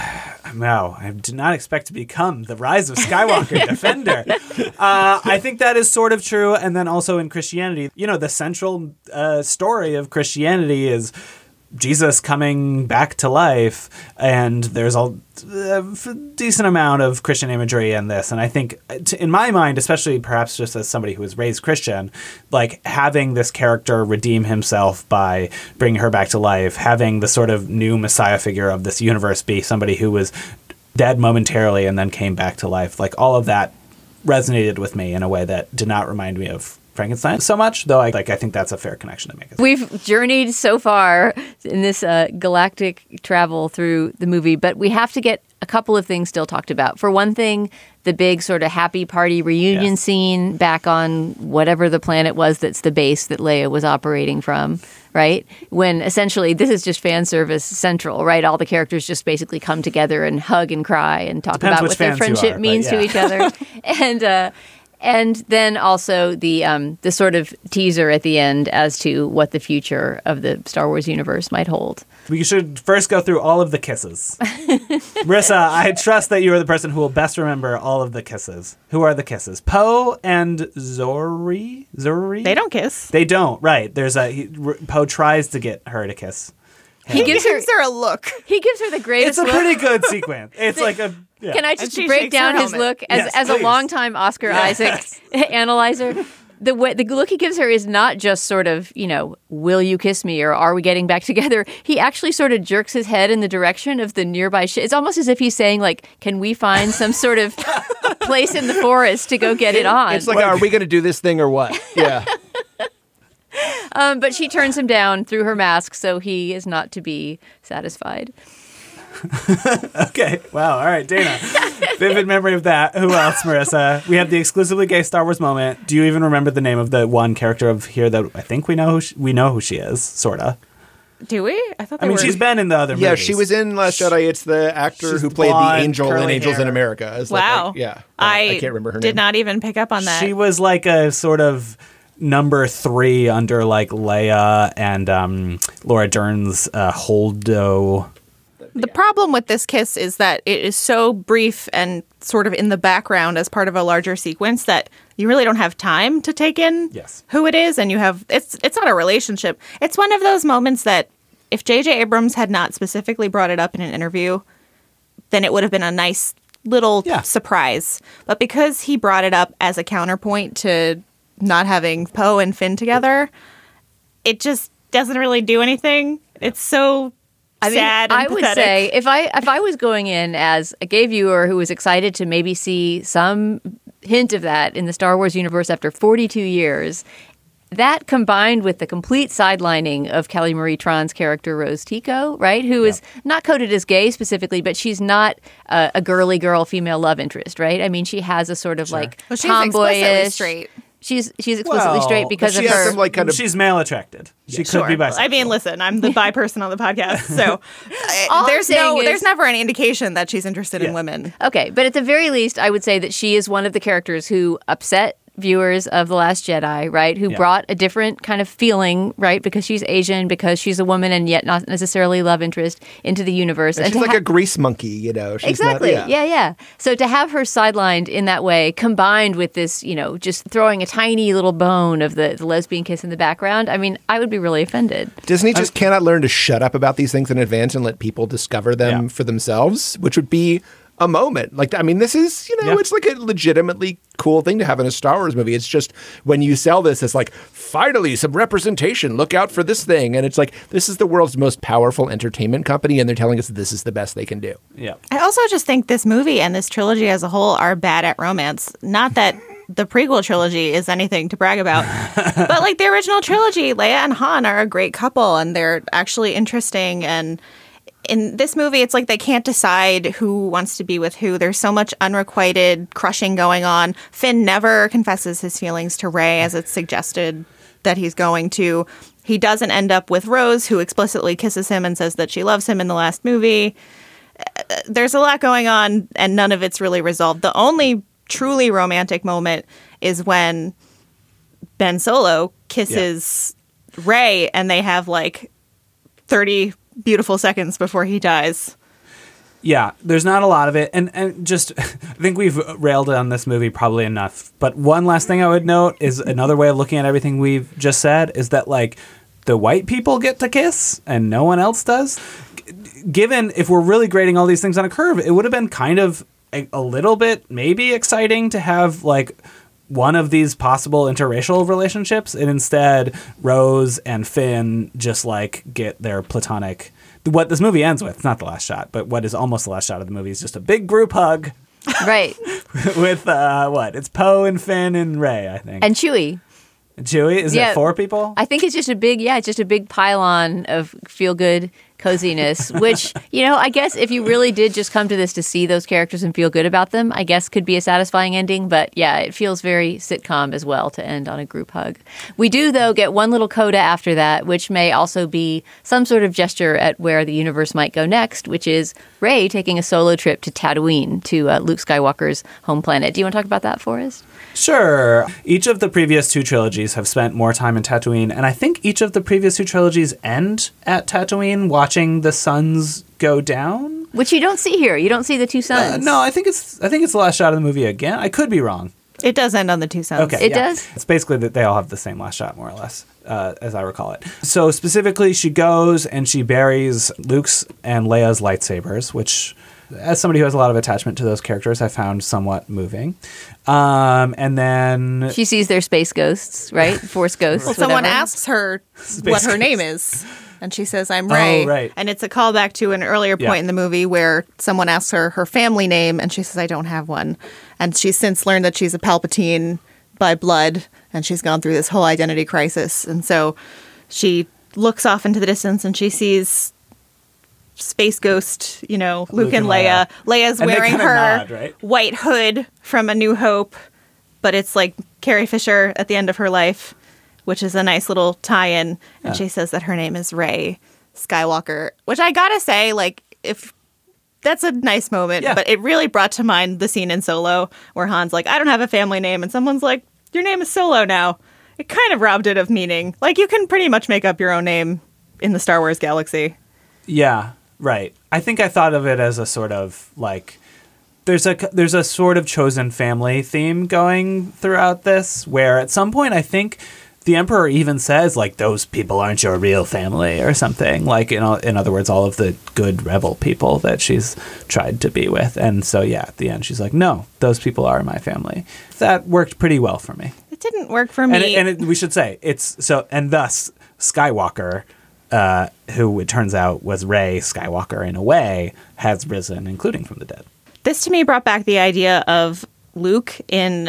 Wow, I did not expect to become the Rise of Skywalker defender. Uh, I think that is sort of true. And then also in Christianity, you know, the central uh, story of Christianity is Jesus coming back to life. And there's a, a decent amount of Christian imagery in this. And I think, in my mind, especially perhaps just as somebody who was raised Christian, like having this character redeem himself by bringing her back to life, having the sort of new Messiah figure of this universe be somebody who was dead momentarily and then came back to life, like all of that resonated with me in a way that did not remind me of Frankenstein so much, though I like I think that's a fair connection to make. We've journeyed so far in this uh, galactic travel through the movie, but we have to get a couple of things still talked about. For one thing, the big sort of happy party reunion Yes. scene back on whatever the planet was that's the base that Leia was operating from, right? When essentially this is just fan service central, right? All the characters just basically come together and hug and cry and talk Depends about which what their fans you friendship are, but means to yeah. each other. and uh, and then also the um, the sort of teaser at the end as to what the future of the Star Wars universe might hold. We should first go through all of the kisses. Marissa, I trust that you are the person who will best remember all of the kisses. Who are the kisses? Poe and Zori? Zori? They don't kiss. They don't, right. There's a he, R- Poe tries to get her to kiss. He gives her her a look. he gives her the greatest It's a look. pretty good sequence. It's like a yeah. Can I And just she break shakes down her his helmet. look as, Yes, as a please. longtime Oscar Yes. Isaac analyzer? The way the look he gives her is not just sort of, you know, will you kiss me or are we getting back together? He actually sort of jerks his head in the direction of the nearby shit. It's almost as if he's saying, like, can we find some sort of place in the forest to go get it on? It's like, are we going to do this thing or what? Yeah. Um, but she turns him down through her mask, so he is not to be satisfied. Okay. Wow. All right, Dana. Vivid memory of that. Who else, Marissa? We have the exclusively gay Star Wars moment. Do you even remember the name of the one character of here that I think we know who she, we know who she is, sorta? Do we? I thought I they mean, were. she's been in the other Yeah, movies. she was in Last Jedi. It's the actor She's who played blonde, the angel in curly Angels in hair. America. It's like- Wow. like- yeah. I, I can't remember her did name. not even pick up on that. She was like a sort of number three under like Leia and um, Laura Dern's uh, Holdo. The problem with this kiss is that it is so brief and sort of in the background as part of a larger sequence that you really don't have time to take in Yes. who it is, and you have it's it's not a relationship. It's one of those moments that if J J Abrams had not specifically brought it up in an interview, then it would have been a nice little Yeah. surprise. But because he brought it up as a counterpoint to not having Poe and Finn together, it just doesn't really do anything. It's so I mean, sad and I would pathetic. say if I if I was going in as a gay viewer who was excited to maybe see some hint of that in the Star Wars universe after forty-two years, that combined with the complete sidelining of Kelly Marie Tron's character, Rose Tico, right, who is not coded as gay specifically, but she's not a, a girly girl female love interest, right? I mean, she has a sort of Sure. like Well, she's explicitly tomboyish. straight. She's she's explicitly Well, straight because she of has her. some, like, kind of- she's male attracted. She Sure. could be bisexual. I mean, listen, I'm the bi person on the podcast, so All uh, I'm there's no, saying is- there's never any indication that she's interested in women. Okay, but at the very least, I would say that she is one of the characters who upset viewers of The Last Jedi, right? Who Yeah. brought a different kind of feeling, right? Because she's Asian, because she's a woman and yet not necessarily love interest into the universe. And she's to like ha- a grease monkey, you know. She's exactly. Not, yeah, yeah. So to have her sidelined in that way, combined with this, you know, just throwing a tiny little bone of the, the lesbian kiss in the background, I mean, I would be really offended. Disney just cannot learn to shut up about these things in advance and let people discover them for themselves, which would be a moment. Like, I mean, this is, you know, Yeah. it's like a legitimately cool thing to have in a Star Wars movie. It's just when you sell this, it's like, finally, some representation. Look out for this thing. And it's like, this is the world's most powerful entertainment company, and they're telling us this is the best they can do. Yeah. I also just think this movie and this trilogy as a whole are bad at romance. Not that the prequel trilogy is anything to brag about, but like the original trilogy, Leia and Han are a great couple, and they're actually interesting. And in this movie, it's like they can't decide who wants to be with who. There's so much unrequited crushing going on. Finn never confesses his feelings to Rey, as it's suggested that he's going to. He doesn't end up with Rose, who explicitly kisses him and says that she loves him in the last movie. There's a lot going on, and none of it's really resolved. The only truly romantic moment is when Ben Solo kisses Rey, and they have like thirty beautiful seconds before he dies. Yeah, there's not a lot of it. And and just, I think we've railed on this movie probably enough. But one last thing I would note is another way of looking at everything we've just said is that, like, the white people get to kiss and no one else does. G- Given, if we're really grading all these things on a curve, it would have been kind of a, a little bit maybe exciting to have, like, one of these possible interracial relationships, and instead Rose and Finn just like get their platonic. What this movie ends with, not the last shot, but what is almost the last shot of the movie is just a big group hug. Right. With uh, what? It's Poe and Finn and Rey, I think. And Chewie. And Chewie? Is Yeah. it four people? I think it's just a big, yeah, it's just a big pylon of feel-good coziness, which, you know, I guess if you really did just come to this to see those characters and feel good about them, I guess could be a satisfying ending. But yeah, it feels very sitcom as well to end on a group hug. We do, though, get one little coda after that, which may also be some sort of gesture at where the universe might go next, which is Rey taking a solo trip to Tatooine, to uh, Luke Skywalker's home planet. Do you want to talk about that, Forrest? Sure. Each of the previous two trilogies have spent more time in Tatooine, and I think each of the previous two trilogies end at Tatooine, watching the suns go down. Which you don't see here. You don't see the two suns. Uh, no, I think it's I think it's the last shot of the movie again. I could be wrong. It does end on the two suns. Okay, It yeah. does? It's basically that they all have the same last shot, more or less, uh, as I recall it. So specifically, she goes and she buries Luke's and Leia's lightsabers, which, as somebody who has a lot of attachment to those characters, I found somewhat moving. Um, and then She sees their space ghosts, right? Force ghosts. Well, someone whatever. asks her Space what her Ghost. name is, and she says, I'm Oh, Rey. right. And it's a callback to an earlier point Yeah. in the movie where someone asks her her family name, and she says, I don't have one. And she's since learned that she's a Palpatine by blood, and she's gone through this whole identity crisis. And so she looks off into the distance, and she sees Space Ghost, you know, Luke, Luke and and Leia. Leia's And they wearing kinda her nod, right? white hood from A New Hope, but it's like Carrie Fisher at the end of her life, which is a nice little tie-in. And Yeah. she says that her name is Rey Skywalker, which I gotta say, like, if that's a nice moment, Yeah. but it really brought to mind the scene in Solo where Han's like, I don't have a family name, and someone's like, your name is Solo now. It kind of robbed it of meaning. Like, you can pretty much make up your own name in the Star Wars galaxy. Yeah, right. I think I thought of it as a sort of like there's a there's a sort of chosen family theme going throughout this, where at some point I think the Emperor even says like those people aren't your real family or something. Like, you know, in other words, all of the good rebel people that she's tried to be with. And so yeah, at the end she's like, no, those people are my family. That worked pretty well for me. It didn't work for me. And, it, and it, we should say it's so, and thus Skywalker, uh, who it turns out was Rey Skywalker in a way, has risen, including from the dead. This to me brought back the idea of Luke in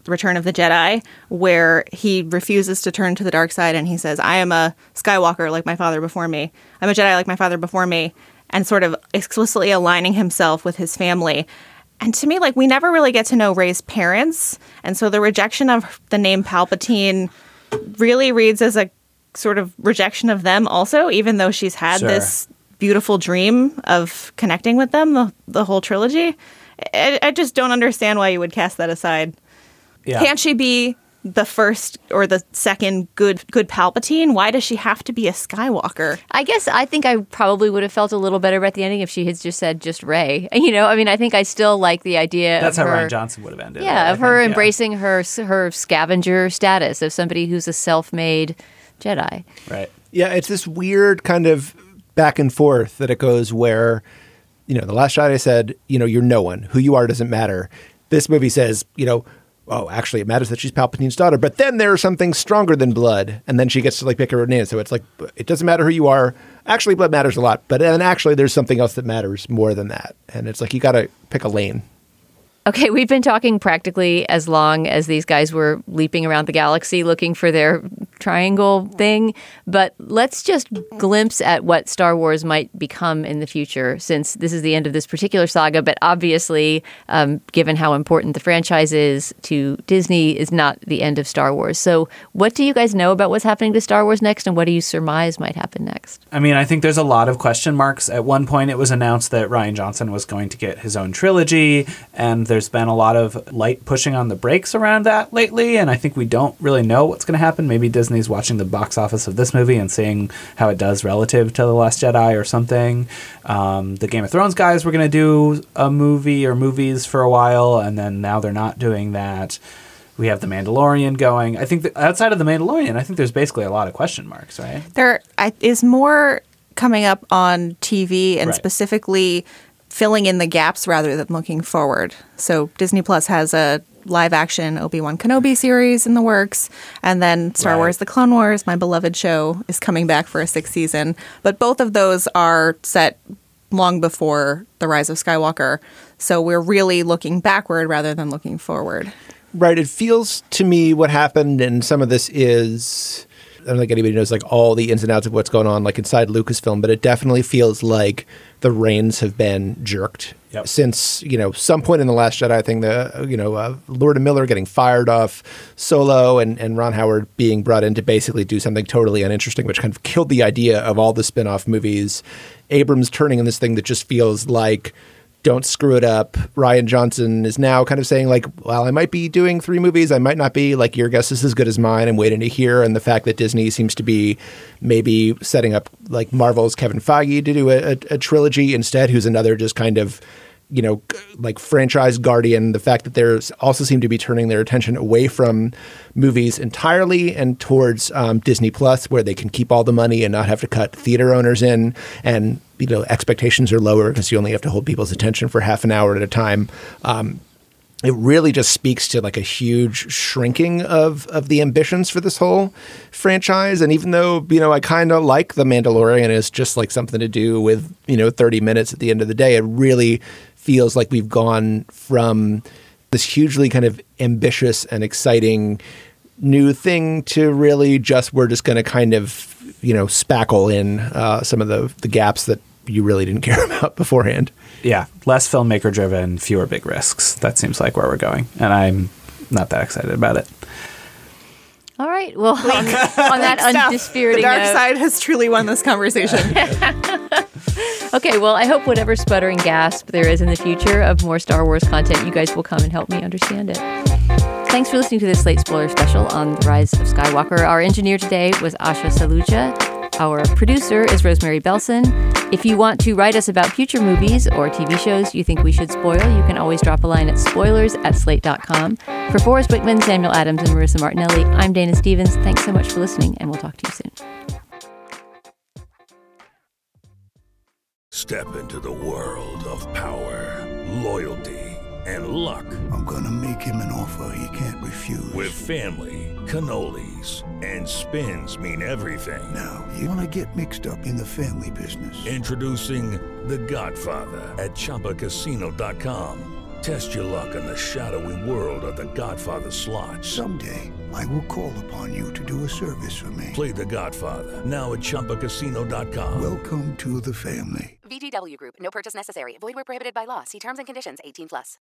Return of the Jedi, where he refuses to turn to the dark side and he says, I am a Skywalker like my father before me. I'm a Jedi like my father before me, and sort of explicitly aligning himself with his family. And to me, like, we never really get to know Rey's parents, and so the rejection of the name Palpatine really reads as a sort of rejection of them also, even though she's had Sure. this beautiful dream of connecting with them the, the whole trilogy. I, I just don't understand why you would cast that aside. Yeah. Can't she be the first or the second good good Palpatine? Why does she have to be a Skywalker? I guess I think I probably would have felt a little better about the ending if she had just said just Rey. You know, I mean, I think I still like the idea That's of how her, Rian Johnson would have ended. Yeah, it, of I her think, yeah. embracing her her scavenger status of somebody who's a self-made Jedi. Right. Yeah, it's this weird kind of back and forth that it goes where, you know, The Last Jedi said, you know, you're no one. Who you are doesn't matter. This movie says, you know, oh, actually, it matters that she's Palpatine's daughter. But then there's something stronger than blood. And then she gets to, like, pick her name. So it's like, it doesn't matter who you are. Actually, blood matters a lot. But then actually, there's something else that matters more than that. And it's like, you got to pick a lane. Okay, we've been talking practically as long as these guys were leaping around the galaxy looking for their triangle thing, but let's just glimpse at what Star Wars might become in the future, since this is the end of this particular saga, but obviously, um, given how important the franchise is to Disney, is not the end of Star Wars. So what do you guys know about what's happening to Star Wars next, and what do you surmise might happen next? I mean, I think there's a lot of question marks. At one point, it was announced that Rian Johnson was going to get his own trilogy, and there's been a lot of light pushing on the brakes around that lately, and I think we don't really know what's going to happen. Maybe Disney's watching the box office of this movie and seeing how it does relative to The Last Jedi or something. Um, the Game of Thrones guys were going to do a movie or movies for a while, and then now they're not doing that. We have The Mandalorian going. I think that outside of The Mandalorian, I think there's basically a lot of question marks, right? There I, is more coming up on T V, and Right. specifically filling in the gaps rather than looking forward. So Disney Plus has a live action Obi-Wan Kenobi series in the works, and then Star Right. Wars The Clone Wars, my beloved show, is coming back for a sixth season. But both of those are set long before The Rise of Skywalker. So we're really looking backward rather than looking forward. Right. It feels to me what happened, and some of this is, I don't think anybody knows like all the ins and outs of what's going on like inside Lucasfilm, but it definitely feels like the reins have been jerked Yep. since, you know, some point in The Last Jedi thing, the, you know, uh, Lord and Miller getting fired off Solo, and, and Ron Howard being brought in to basically do something totally uninteresting, which kind of killed the idea of all the spin-off movies. Abrams turning on this thing that just feels like, don't screw it up. Rian Johnson is now kind of saying like, well, I might be doing three movies. I might not be. Like, your guess is as good as mine. I'm waiting to hear. And the fact that Disney seems to be maybe setting up like Marvel's Kevin Feige to do a, a, a trilogy instead, who's another just kind of, you know, like franchise guardian. The fact that there's also seem to be turning their attention away from movies entirely and towards um, Disney Plus, where they can keep all the money and not have to cut theater owners in. And, you know, expectations are lower because you only have to hold people's attention for half an hour at a time. Um, it really just speaks to like a huge shrinking of, of the ambitions for this whole franchise. And even though, you know, I kind of like The Mandalorian as just like something to do with, you know, thirty minutes at the end of the day, it really feels like we've gone from this hugely kind of ambitious and exciting new thing to really just, we're just going to kind of, you know, spackle in uh, some of the, the gaps that you really didn't care about beforehand. Yeah, less filmmaker driven, fewer big risks. That seems like where we're going, and I'm not that excited about it. All right. Well, on, on that undispiriting The dark note, side has truly won this conversation. Okay, well, I hope whatever sputtering gasp there is in the future of more Star Wars content, you guys will come and help me understand it. Thanks for listening to this Slate Spoiler Special on The Rise of Skywalker. Our engineer today was Asha Saluja. Our producer is Rosemary Belson. If you want to write us about future movies or T V shows you think we should spoil, you can always drop a line at spoilers at slate dot com. For Forrest Wickman, Samuel Adams, and Marissa Martinelli, I'm Dana Stevens. Thanks so much for listening, and we'll talk to you soon. Step into the world of power, loyalty, and luck. I'm gonna make him an offer he can't refuse. With family, cannolis, and spins mean everything. Now, you wanna get mixed up in the family business. Introducing The Godfather at Chumba Casino dot com. Test your luck in the shadowy world of The Godfather slot. Someday, I will call upon you to do a service for me. Play The Godfather, now at Chumba Casino dot com. Welcome to the family. V G W Group. No purchase necessary. Void where prohibited by law. See terms and conditions. eighteen plus.